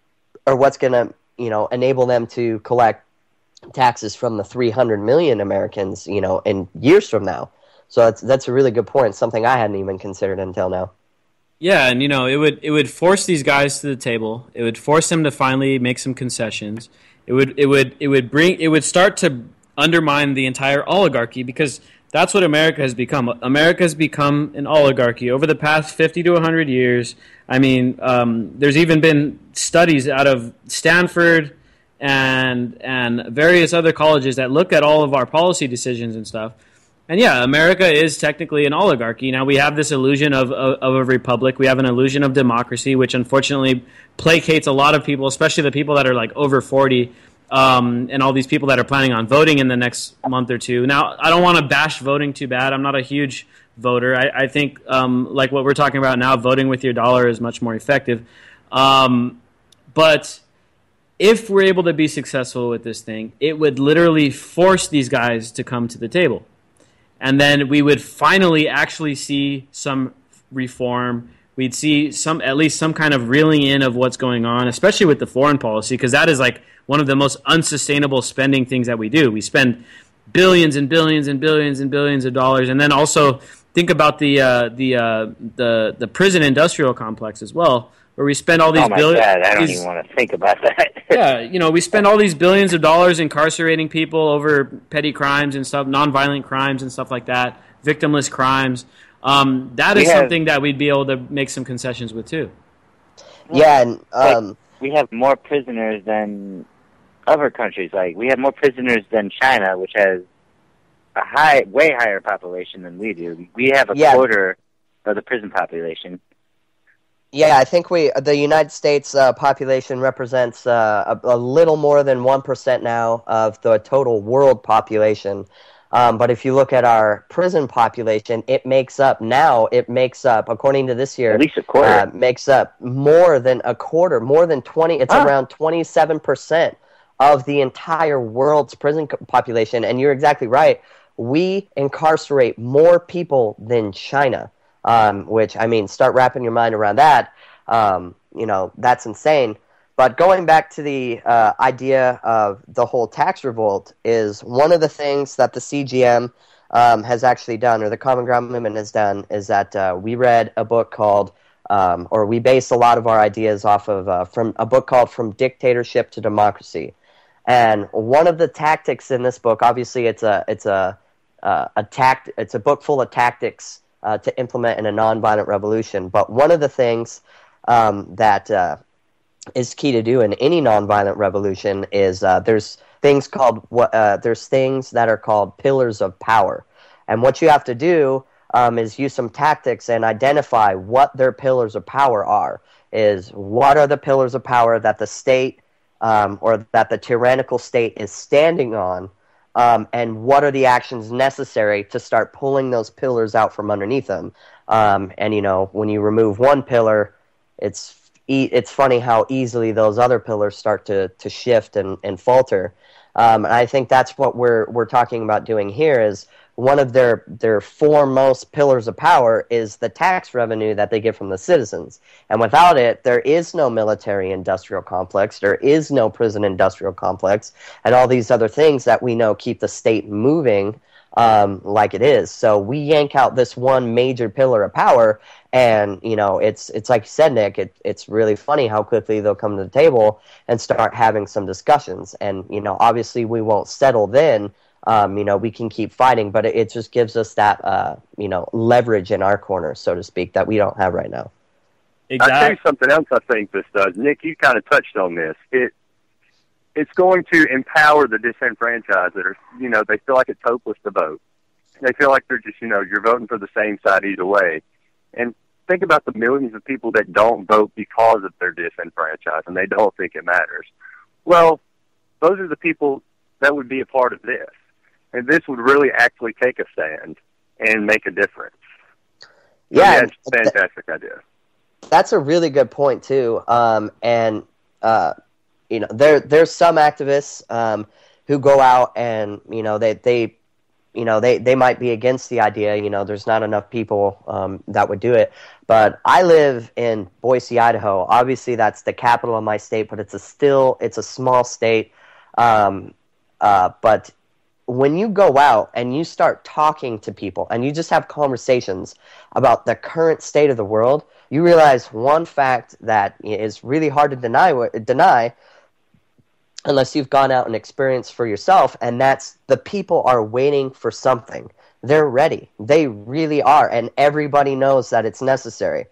or what's going to, you know, enable them to collect taxes from the three hundred million Americans, you know, in years from now? So that's that's a really good point, something I hadn't even considered until now. Yeah, and you know, it would it would force these guys to the table. It would force them to finally make some concessions. It would it would it would bring it would start to undermine the entire oligarchy, because that's what America has become. America has become an oligarchy over the past fifty to one hundred years. I mean, um, there's even been studies out of Stanford and and various other colleges that look at all of our policy decisions and stuff. And yeah, America is technically an oligarchy. Now we have this illusion of, of, of a republic. We have an illusion of democracy, which unfortunately placates a lot of people, especially the people that are like over forty. Um, and all these people that are planning on voting in the next month or two. Now, I don't want to bash voting too bad. I'm not a huge voter. I, I think, um, like what we're talking about now, voting with your dollar is much more effective. Um, but if we're able to be successful with this thing, it would literally force these guys to come to the table. And then we would finally actually see some reform. We'd see some, at least some kind of reeling in of what's going on, especially with the foreign policy, because that is like one of the most unsustainable spending things that we do. We spend billions and billions and billions and billions of dollars, and then also think about the uh, the uh, the the prison industrial complex as well, where we spend all these oh my billions. God, I don't these, even want to think about that. Yeah, you know, we spend all these billions of dollars incarcerating people over petty crimes and stuff, nonviolent crimes and stuff like that, victimless crimes. Um, that is have, something that we'd be able to make some concessions with too. Yeah, and um, like, we have more prisoners than other countries. Like we have more prisoners than China, which has a high, way higher population than we do. We have a yeah. quarter of the prison population. Yeah, I think we the United States uh, population represents uh, a, a little more than one percent now of the total world population. Um, but if you look at our prison population, it makes up now, it makes up, according to this year, at least a quarter. Uh, makes up more than a quarter, more than twenty, it's ah. around twenty-seven percent of the entire world's prison population. And you're exactly right. We incarcerate more people than China, um, which, I mean, start wrapping your mind around that. Um, you know, that's insane. But going back to the uh, idea of the whole tax revolt is one of the things that the C G M um, has actually done, or the Common Ground Movement has done, is that uh, we read a book called, um, or we base a lot of our ideas off of uh, from a book called From Dictatorship to Democracy. And one of the tactics in this book, obviously, it's a it's a uh, a tact it's a book full of tactics uh, to implement in a nonviolent revolution. But one of the things um, that uh, is key to do in any nonviolent revolution is uh, there's things called what uh, there's things that are called pillars of power, and what you have to do um, is use some tactics and identify what their pillars of power are. Is what are the pillars of power that the state um, or that the tyrannical state is standing on, um, and what are the actions necessary to start pulling those pillars out from underneath them? Um, and you know, when you remove one pillar, it's it's funny how easily those other pillars start to to shift and, and falter. Um, and I think that's what we're we're talking about doing here. Is one of their their foremost pillars of power is the tax revenue that they get from the citizens. And without it, there is no military-industrial complex, there is no prison-industrial complex, and all these other things that we know keep the state moving um, like it is. So we yank out this one major pillar of power, and you know, it's it's like you said, Nick. It, it's really funny how quickly they'll come to the table and start having some discussions. And you know, obviously, we won't settle then. Um, you know, we can keep fighting, but it, it just gives us that, uh, you know, leverage in our corner, so to speak, that we don't have right now. Exactly. I'll tell you something else I think this does. Nick, you kind of touched on this. It It's going to empower the disenfranchised that are, you know, they feel like it's hopeless to vote. They feel like they're just, you know, you're voting for the same side either way. And think about the millions of people that don't vote because of their disenfranchised and they don't think it matters. Well, those are the people that would be a part of this. And this would really actually take a stand and make a difference. Yeah, so, yeah it's a fantastic th- idea. That's a really good point too. Um, and uh, you know, there there's some activists um, who go out and you know they they you know they, they might be against the idea. You know, there's not enough people um, that would do it. But I live in Boise, Idaho. Obviously, that's the capital of my state, but it's a still it's a small state. Um, uh, but when you go out and you start talking to people and you just have conversations about the current state of the world, you realize one fact that is really hard to deny, deny unless you've gone out and experienced for yourself, and that's the people are waiting for something. They're ready. They really are, and everybody knows that it's necessary.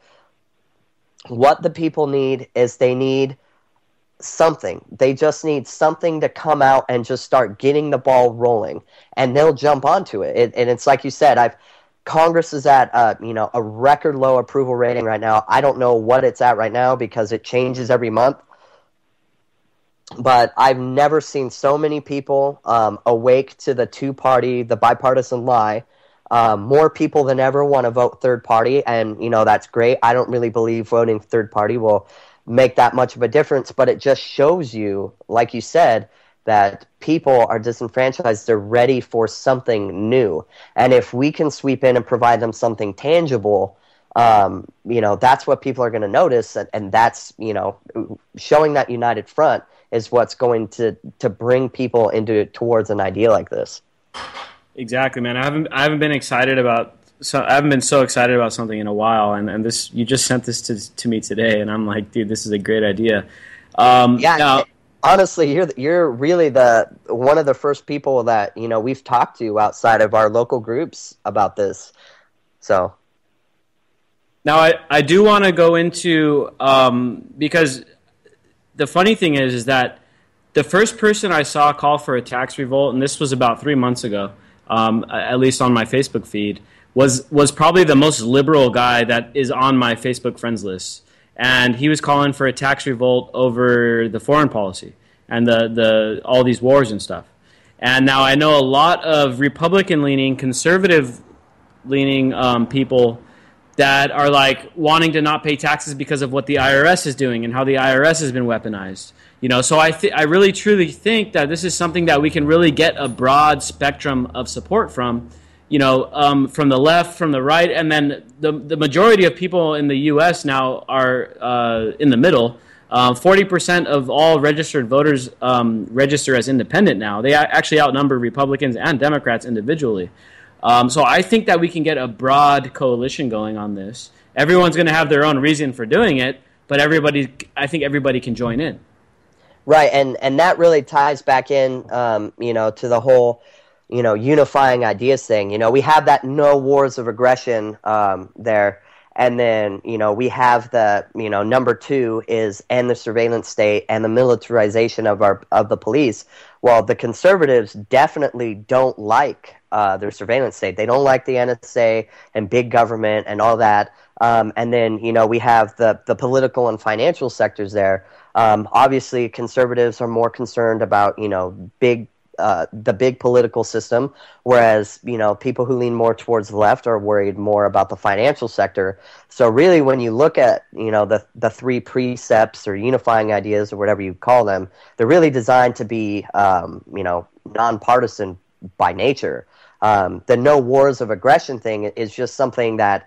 What the people need is they need something. They just need something to come out and just start getting the ball rolling, and they'll jump onto it. it and it's like you said, I've Congress is at uh, you know a record low approval rating right now. I don't know what it's at right now because it changes every month. But I've never seen so many people um, awake to the two-party, the bipartisan lie. Um, more people than ever want to vote third party, and you know that's great. I don't really believe voting third party will make that much of a difference, but it just shows you, like you said, that people are disenfranchised. They're ready for something new, and if we can sweep in and provide them something tangible, um, you know, that's what people are going to notice, and, and that's, you know, showing that united front is what's going to, to bring people into towards an idea like this. Exactly, man. I haven't I haven't been excited about so I haven't been so excited about something in a while, and, and this you just sent this to to me today, and I'm like, dude, this is a great idea. Um, yeah. Now, honestly, you're you're really the one of the first people that you know we've talked to outside of our local groups about this. So now I I do want to go into um, because the funny thing is is that the first person I saw call for a tax revolt, and this was about three months ago, um, at least on my Facebook feed, was was probably the most liberal guy that is on my Facebook friends list. And he was calling for a tax revolt over the foreign policy and the, the all these wars and stuff. And now I know a lot of Republican-leaning, conservative-leaning um, people that are like wanting to not pay taxes because of what the I R S is doing and how the I R S has been weaponized. You know, so I th- I really truly think that this is something that we can really get a broad spectrum of support from. You know, um, from the left, from the right, and then the the majority of people in the U S now are uh, in the middle. Uh, forty percent of all registered voters um, register as independent now. They actually outnumber Republicans and Democrats individually. Um, so I think that we can get a broad coalition going on this. Everyone's going to have their own reason for doing it, but everybody, I think everybody can join in. Right, and, and that really ties back in, um, you know, to the whole, you know, unifying ideas thing. You know, we have that no wars of aggression um, there, And then, you know, we have the, you know, number two is end the surveillance state and the militarization of our of the police. Well, the conservatives definitely don't like uh, their surveillance state. They don't like the N S A and big government and all that. Um, and then, you know, we have the, the political and financial sectors there. Um, obviously, conservatives are more concerned about, you know, big Uh, the big political system, whereas, you know, people who lean more towards the left are worried more about the financial sector. So really, when you look at, you know, the the three precepts or unifying ideas or whatever you call them, they're really designed to be, um, you know, nonpartisan by nature. Um, the no wars of aggression thing is just something that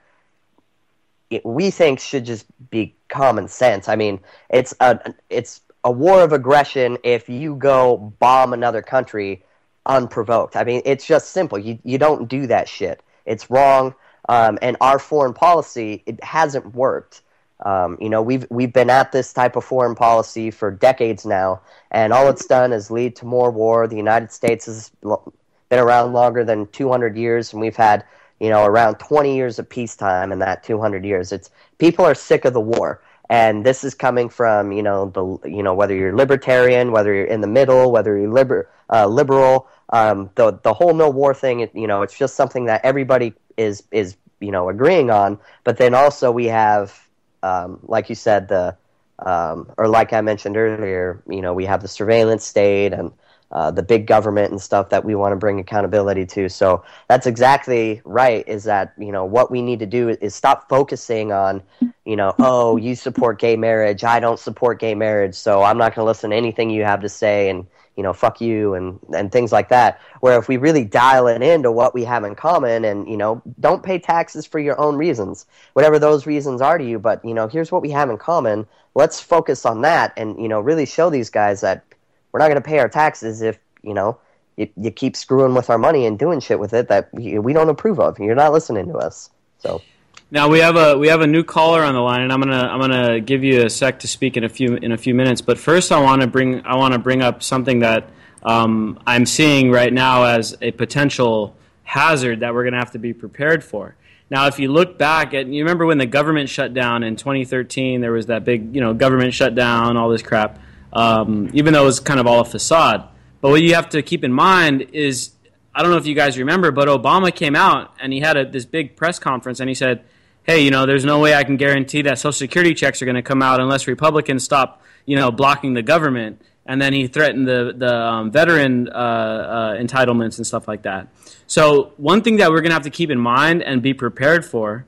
it, we think should just be common sense. I mean, it's a it's a war of aggression if you go bomb another country unprovoked. I mean, it's just simple. You you don't do that shit. It's wrong. Um, and our foreign policy, it hasn't worked. Um, you know, we've we've been at this type of foreign policy for decades now, and all it's done is lead to more war. The United States has been around longer than two hundred years, and we've had, you know, around twenty years of peacetime in that two hundred years. It's people are sick of the war. And this is coming from, you know, the you know whether you're libertarian, whether you're in the middle, whether you're liber, uh, liberal, um, the the whole no war thing. You know, it's just something that everybody is is you know agreeing on. But then also we have, um, like you said, the um, or like I mentioned earlier, you know, we have the surveillance state and uh, the big government and stuff that we want to bring accountability to. So that's exactly right. Is that, you know, what we need to do is stop focusing on, you know, oh, you support gay marriage, I don't support gay marriage, so I'm not going to listen to anything you have to say, and, you know, fuck you, and, and things like that. Where if we really dial it into what we have in common, and, you know, don't pay taxes for your own reasons, whatever those reasons are to you, but, you know, here's what we have in common, let's focus on that, and, you know, really show these guys that we're not going to pay our taxes if, you know, you, you keep screwing with our money and doing shit with it that we, we don't approve of. You're not listening to us, so... Now we have a we have a new caller on the line, and I'm gonna I'm gonna give you a sec to speak in a few in a few minutes. But first, I want to bring I want to bring up something that um, I'm seeing right now as a potential hazard that we're gonna have to be prepared for. Now, if you look back at, you remember when the government shut down in twenty thirteen, there was that big, you know, government shutdown, all this crap. Um, even though it was kind of all a facade. But what you have to keep in mind is, I don't know if you guys remember, but Obama came out and he had a, this big press conference, and he said, hey, you know, there's no way I can guarantee that Social Security checks are going to come out unless Republicans stop, you know, blocking the government. And then he threatened the the um, veteran uh, uh, entitlements and stuff like that. So one thing that we're going to have to keep in mind and be prepared for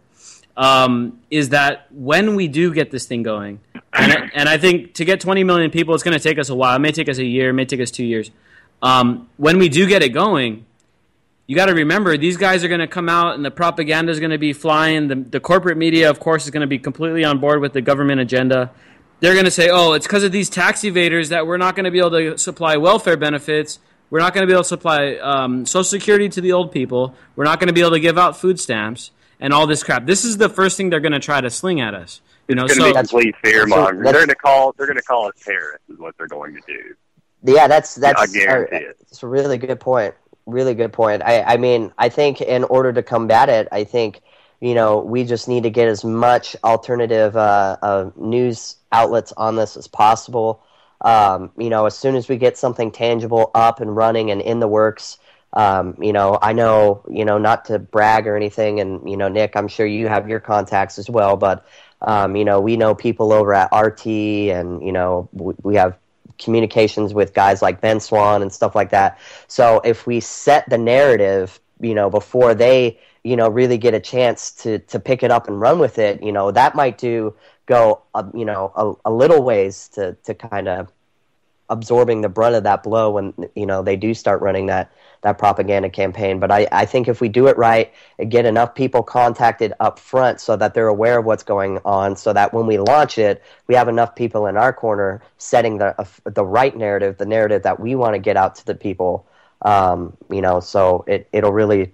um, is that when we do get this thing going, and I, and I think to get twenty million people, it's going to take us a while. It may take us a year, it may take us two years. Um, when we do get it going, you got to remember, these guys are going to come out and the propaganda is going to be flying. The, the corporate media, of course, is going to be completely on board with the government agenda. They're going to say, oh, it's because of these tax evaders that we're not going to be able to supply welfare benefits. We're not going to be able to supply um, Social Security to the old people. We're not going to be able to give out food stamps and all this crap. This is the first thing they're going to try to sling at us. You know, it's so going to be complete fear mongering. They're going to call. They're going to call us terrorists. Is what they're going to do. Yeah, that's that's. I guarantee uh, it. It's a really good point. Really good point. I, I mean, I think in order to combat it, I think, you know, we just need to get as much alternative uh, uh, news outlets on this as possible. Um, you know, as soon as we get something tangible up and running and in the works, um, you know, I know, you know, not to brag or anything, and, you know, Nick, I'm sure you have your contacts as well, but, um, you know, we know people over at R T, and, you know, we, we have communications with guys like Ben Swan and stuff like that. So if we set the narrative, you know, before they, you know, really get a chance to, to pick it up and run with it, you know, that might do go, uh, you know, a, a little ways to, to kind of absorbing the brunt of that blow when, you know, they do start running that, that propaganda campaign. But I, I think if we do it right and get enough people contacted up front so that they're aware of what's going on, so that when we launch it, we have enough people in our corner setting the uh, the right narrative, the narrative that we want to get out to the people, um, you know, so it, it'll really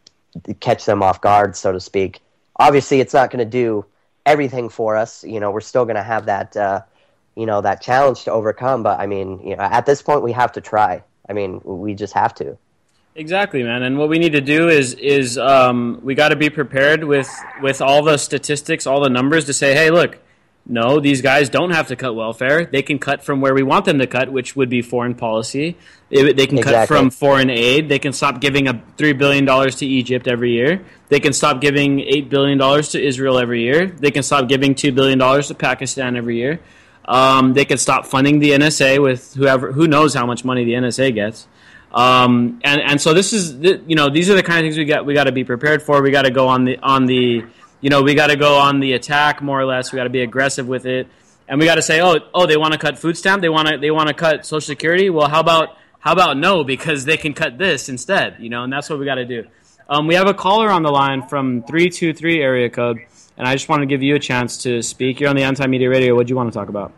catch them off guard, so to speak. Obviously, it's not going to do everything for us. You know, we're still going to have that, uh, you know, that challenge to overcome. But, I mean, you know, at this point, we have to try. I mean, we just have to. Exactly, man. And what we need to do is is um, we got to be prepared with with all the statistics, all the numbers to say, hey, look, no, these guys don't have to cut welfare. They can cut from where we want them to cut, which would be foreign policy. They, they can Exactly. cut from foreign aid. They can stop giving a three billion dollars to Egypt every year. They can stop giving eight billion dollars to Israel every year. They can stop giving two billion dollars to Pakistan every year. Um, they can stop funding the N S A with whoever, who knows how much money the N S A gets. Um, and, and so this is, you know, these are the kind of things we got, we got to be prepared for. We got to go on the, on the, you know, we got to go on the attack more or less. We got to be aggressive with it. And we got to say, oh, oh, they want to cut food stamp. They want to, they want to cut Social Security. Well, how about, how about no, because they can cut this instead, you know, and that's what we got to do. Um, we have a caller on the line from three two three area code. And I just want to give you a chance to speak. You're on the Anti-Media Radio. What do you want to talk about?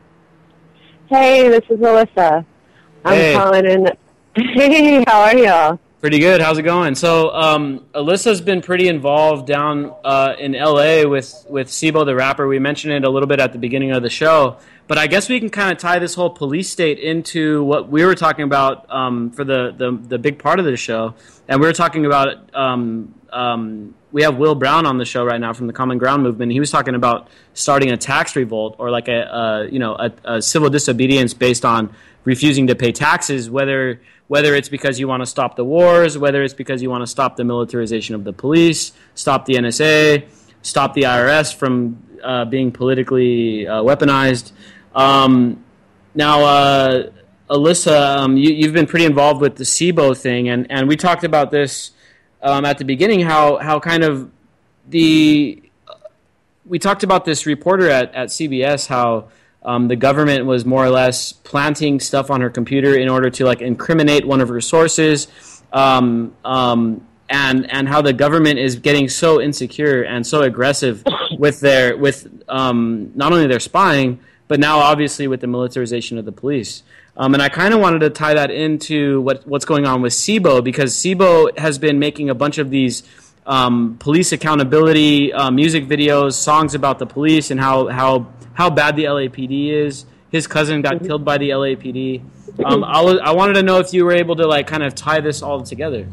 Hey, this is Alyssa. I'm Hey. calling in. Hey, how are y'all? Pretty good. How's it going? So, um, Alyssa's been pretty involved down uh, in L A with with Sibo the rapper. We mentioned it a little bit at the beginning of the show, but I guess we can kind of tie this whole police state into what we were talking about um, for the, the the big part of the show, and we were talking about. Um, um, we have Will Brown on the show right now from the Common Ground movement. He was talking about starting a tax revolt or like a, a you know a, a civil disobedience based on refusing to pay taxes, whether whether it's because you want to stop the wars, whether it's because you want to stop the militarization of the police, stop the N S A, stop the I R S from uh, being politically uh, weaponized. Um, now, uh, Alyssa, um, you, you've been pretty involved with the Sibo thing, and, and we talked about this um, at the beginning, how, how kind of the... We talked about this reporter at, at C B S, how... Um, the government was more or less planting stuff on her computer in order to like incriminate one of her sources, um, um, and and how the government is getting so insecure and so aggressive with their with um, not only their spying, but now obviously with the militarization of the police. Um, and I kind of wanted to tie that into what what's going on with Sibo, because Sibo has been making a bunch of these um, police accountability uh, music videos, songs about the police and how how. how bad the L A P D is. His cousin got killed by the L A P D. Um, I, was, I wanted to know if you were able to like kind of tie this all together.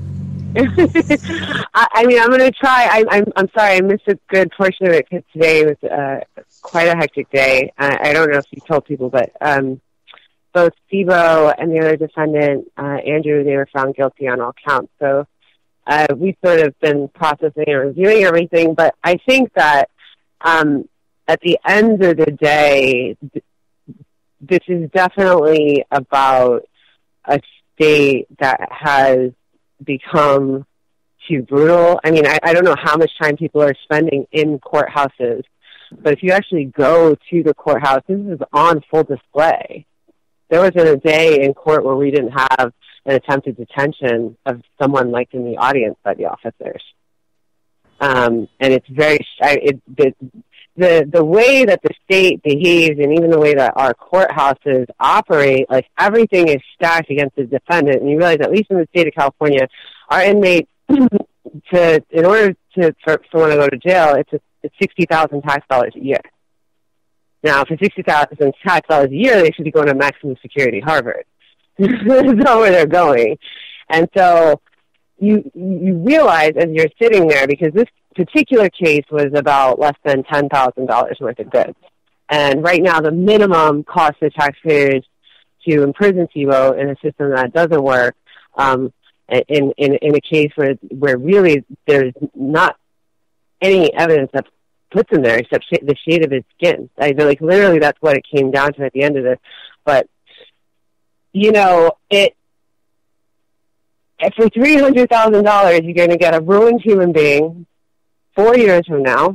I, I mean, I'm going to try. I, I'm I'm sorry, I missed a good portion of it because today was uh, quite a hectic day. I, I don't know if you told people, but um, both Sibo and the other defendant, uh, Andrew, they were found guilty on all counts. So uh, we've sort of been processing and reviewing everything. But I think that um, at the end of the day, th- this is definitely about a state that has become too brutal. I mean, I, I don't know how much time people are spending in courthouses, but if you actually go to the courthouse, this is on full display. There wasn't a day in court where we didn't have an attempted detention of someone like in the audience by the officers. Um, and it's very, it, it, the the way that the state behaves and even the way that our courthouses operate, like everything is stacked against the defendant. And you realize, at least in the state of California, our inmates, to in order to for someone to go to jail, it's, a, it's sixty thousand tax dollars a year. Now, for sixty thousand tax dollars a year, they should be going to maximum security Harvard. That's not where they're going. And so you you realize as you're sitting there, because this particular case was about less than ten thousand dollars worth of goods. And right now, the minimum cost to taxpayers to imprison Sibo in a system that doesn't work, um, in, in in a case where where really there's not any evidence that puts him there except sh- the shade of his skin. I feel like literally that's what it came down to at the end of it. But, you know, it for three hundred thousand dollars, you're going to get a ruined human being four years from now,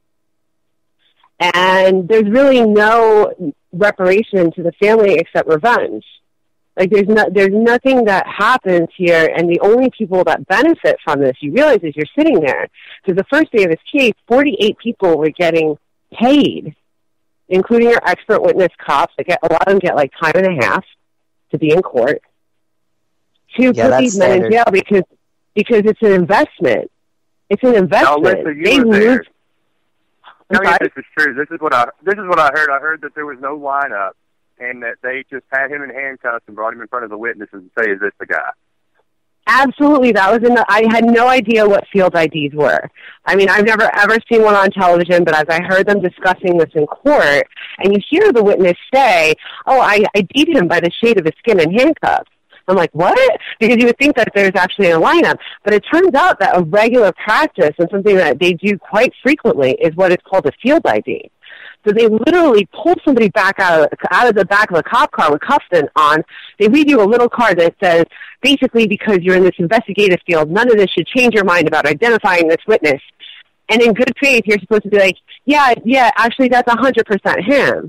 and there's really no reparation to the family except revenge. Like, there's no, there's nothing that happens here, and the only people that benefit from this, you realize, is you're sitting there. Because the first day of this case, forty-eight people were getting paid, including your expert witness cops. They get, a lot of them get, like, time and a half to be in court, to Yeah, put these men standard. in jail because because it's an investment. It's an investment. Now, listen, you they were there. moved. I'm Tell me if sorry? this is true. This is what I this is what I heard. I heard that there was no lineup, and that they just had him in handcuffs and brought him in front of the witnesses and say, "Is this the guy?" Absolutely, that was in the, I had no idea what field I Ds were. I mean, I've never ever seen one on television, but as I heard them discussing this in court, and you hear the witness say, oh, I I D'd him by the shade of his skin in handcuffs. I'm like, what? Because you would think that there's actually a lineup. But it turns out that a regular practice and something that they do quite frequently is what is called a field I D. So they literally pull somebody back out of, out of the back of a cop car with cuffs on. They read you a little card that says, basically, because you're in this investigative field, none of this should change your mind about identifying this witness. And in good faith, you're supposed to be like, yeah, yeah, actually, that's one hundred percent him.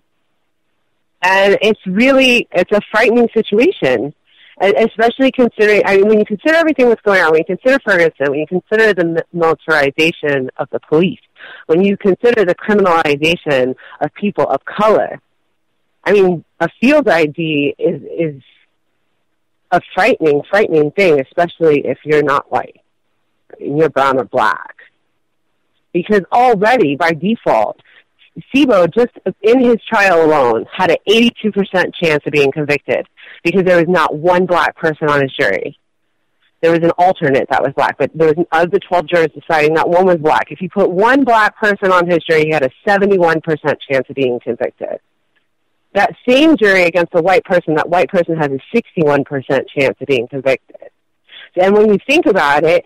And it's really, it's a frightening situation, especially considering, I mean, when you consider everything that's going on, when you consider Ferguson, when you consider the militarization of the police, when you consider the criminalization of people of color, I mean, a field I D is is a frightening, frightening thing, especially if you're not white, you're brown or black. Because already, by default, SIBO, just in his trial alone, had an eighty-two percent chance of being convicted because there was not one black person on his jury. There was an alternate that was black, but there was, of the twelve jurors deciding, not one was black. If you put one black person on his jury, he had a seventy-one percent chance of being convicted. That same jury against a white person, that white person has a sixty-one percent chance of being convicted. And when you think about it,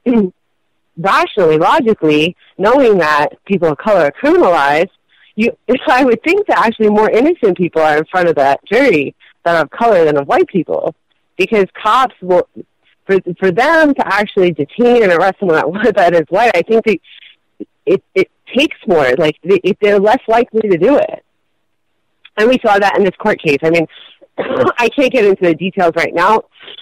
rationally, logically, knowing that people of color are criminalized, you, I would think that actually more innocent people are in front of that jury that are of color than of white people, because cops will, for for them to actually detain and arrest someone that, that is white, I think they, it it takes more. Like they, they're less likely to do it, and we saw that in this court case. I mean, I can't get into the details right now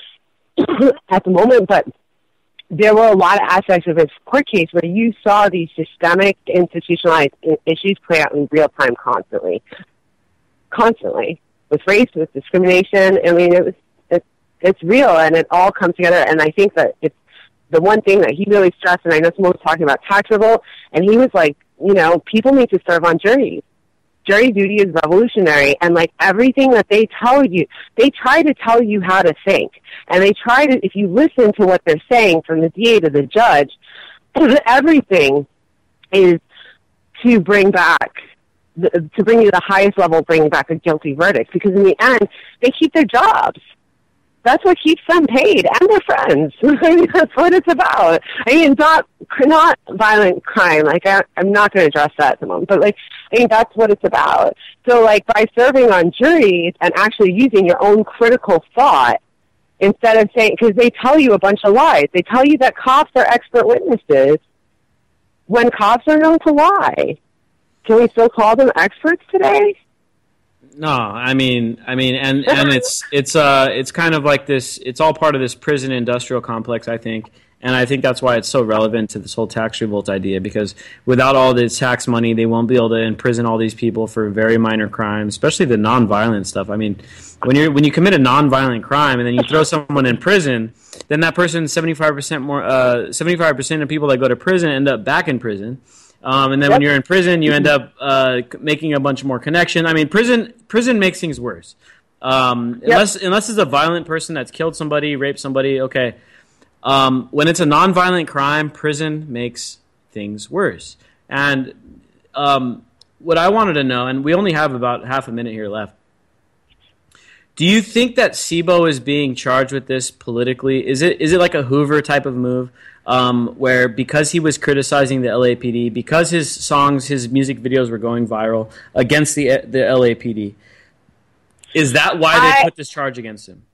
at the moment, but there were a lot of aspects of this court case where you saw these systemic, institutionalized issues play out in real time constantly. Constantly. With race, with discrimination. I mean, it was it, it's real, and it all comes together. And I think that it's the one thing that he really stressed, and I know someone was talking about tax revolt, and he was like, you know, people need to serve on juries. Jury duty is revolutionary, and like everything that they tell you, they try to tell you how to think. And they try to, if you listen to what they're saying from the D A to the judge, everything is to bring back, to bring you to the highest level, bring back a guilty verdict. Because in the end, they keep their jobs. That's what keeps them paid, and their friends. I mean, that's what it's about. I mean, not not violent crime. Like, I, I'm not going to address that at the moment. But, like, I mean, that's what it's about. So, like, by serving on juries and actually using your own critical thought, instead of saying, because they tell you a bunch of lies. They tell you that cops are expert witnesses when cops are known to lie. Can we still call them experts today? No, I mean, I mean, and, and it's it's uh it's kind of like this. It's all part of this prison industrial complex, I think, and I think that's why it's so relevant to this whole tax revolt idea. Because without all this tax money, they won't be able to imprison all these people for very minor crimes, especially the nonviolent stuff. I mean, when you when you commit a nonviolent crime and then you throw someone in prison, then that person seventy-five percent more uh seventy-five percent of people that go to prison end up back in prison. Um, and then yep. when you're in prison, you end up uh, making a bunch more connection. I mean, prison prison makes things worse. Um, yep. Unless unless it's a violent person that's killed somebody, raped somebody, okay. Um, when it's a nonviolent crime, prison makes things worse. And um, what I wanted to know, and we only have about half a minute here left, do you think that SIBO is being charged with this politically? Is it is it like a Hoover type of move? Um, where because he was criticizing the L A P D, because his songs, his music videos were going viral against the the L A P D, is that why I, they put this charge against him?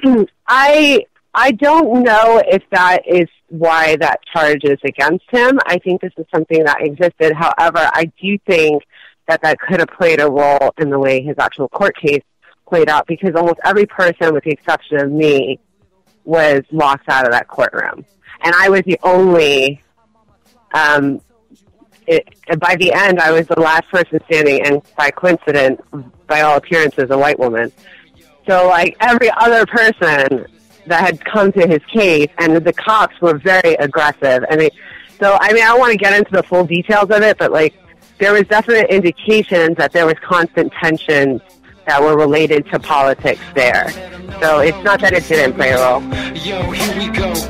I I don't know if that is why that charge is against him. I think this is something that existed. However, I do think that that could have played a role in the way his actual court case played out, because almost every person, with the exception of me, was locked out of that courtroom. And I was the only, um, it, by the end, I was the last person standing, and by coincidence, by all appearances, a white woman. So, like, every other person that had come to his case, and the cops were very aggressive. And they, so, I mean, I don't want to get into the full details of it, but, like, there was definite indications that there was constant tension that were related to politics there. So it's not that it didn't play a role. Yo, here we go,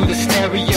the stereo.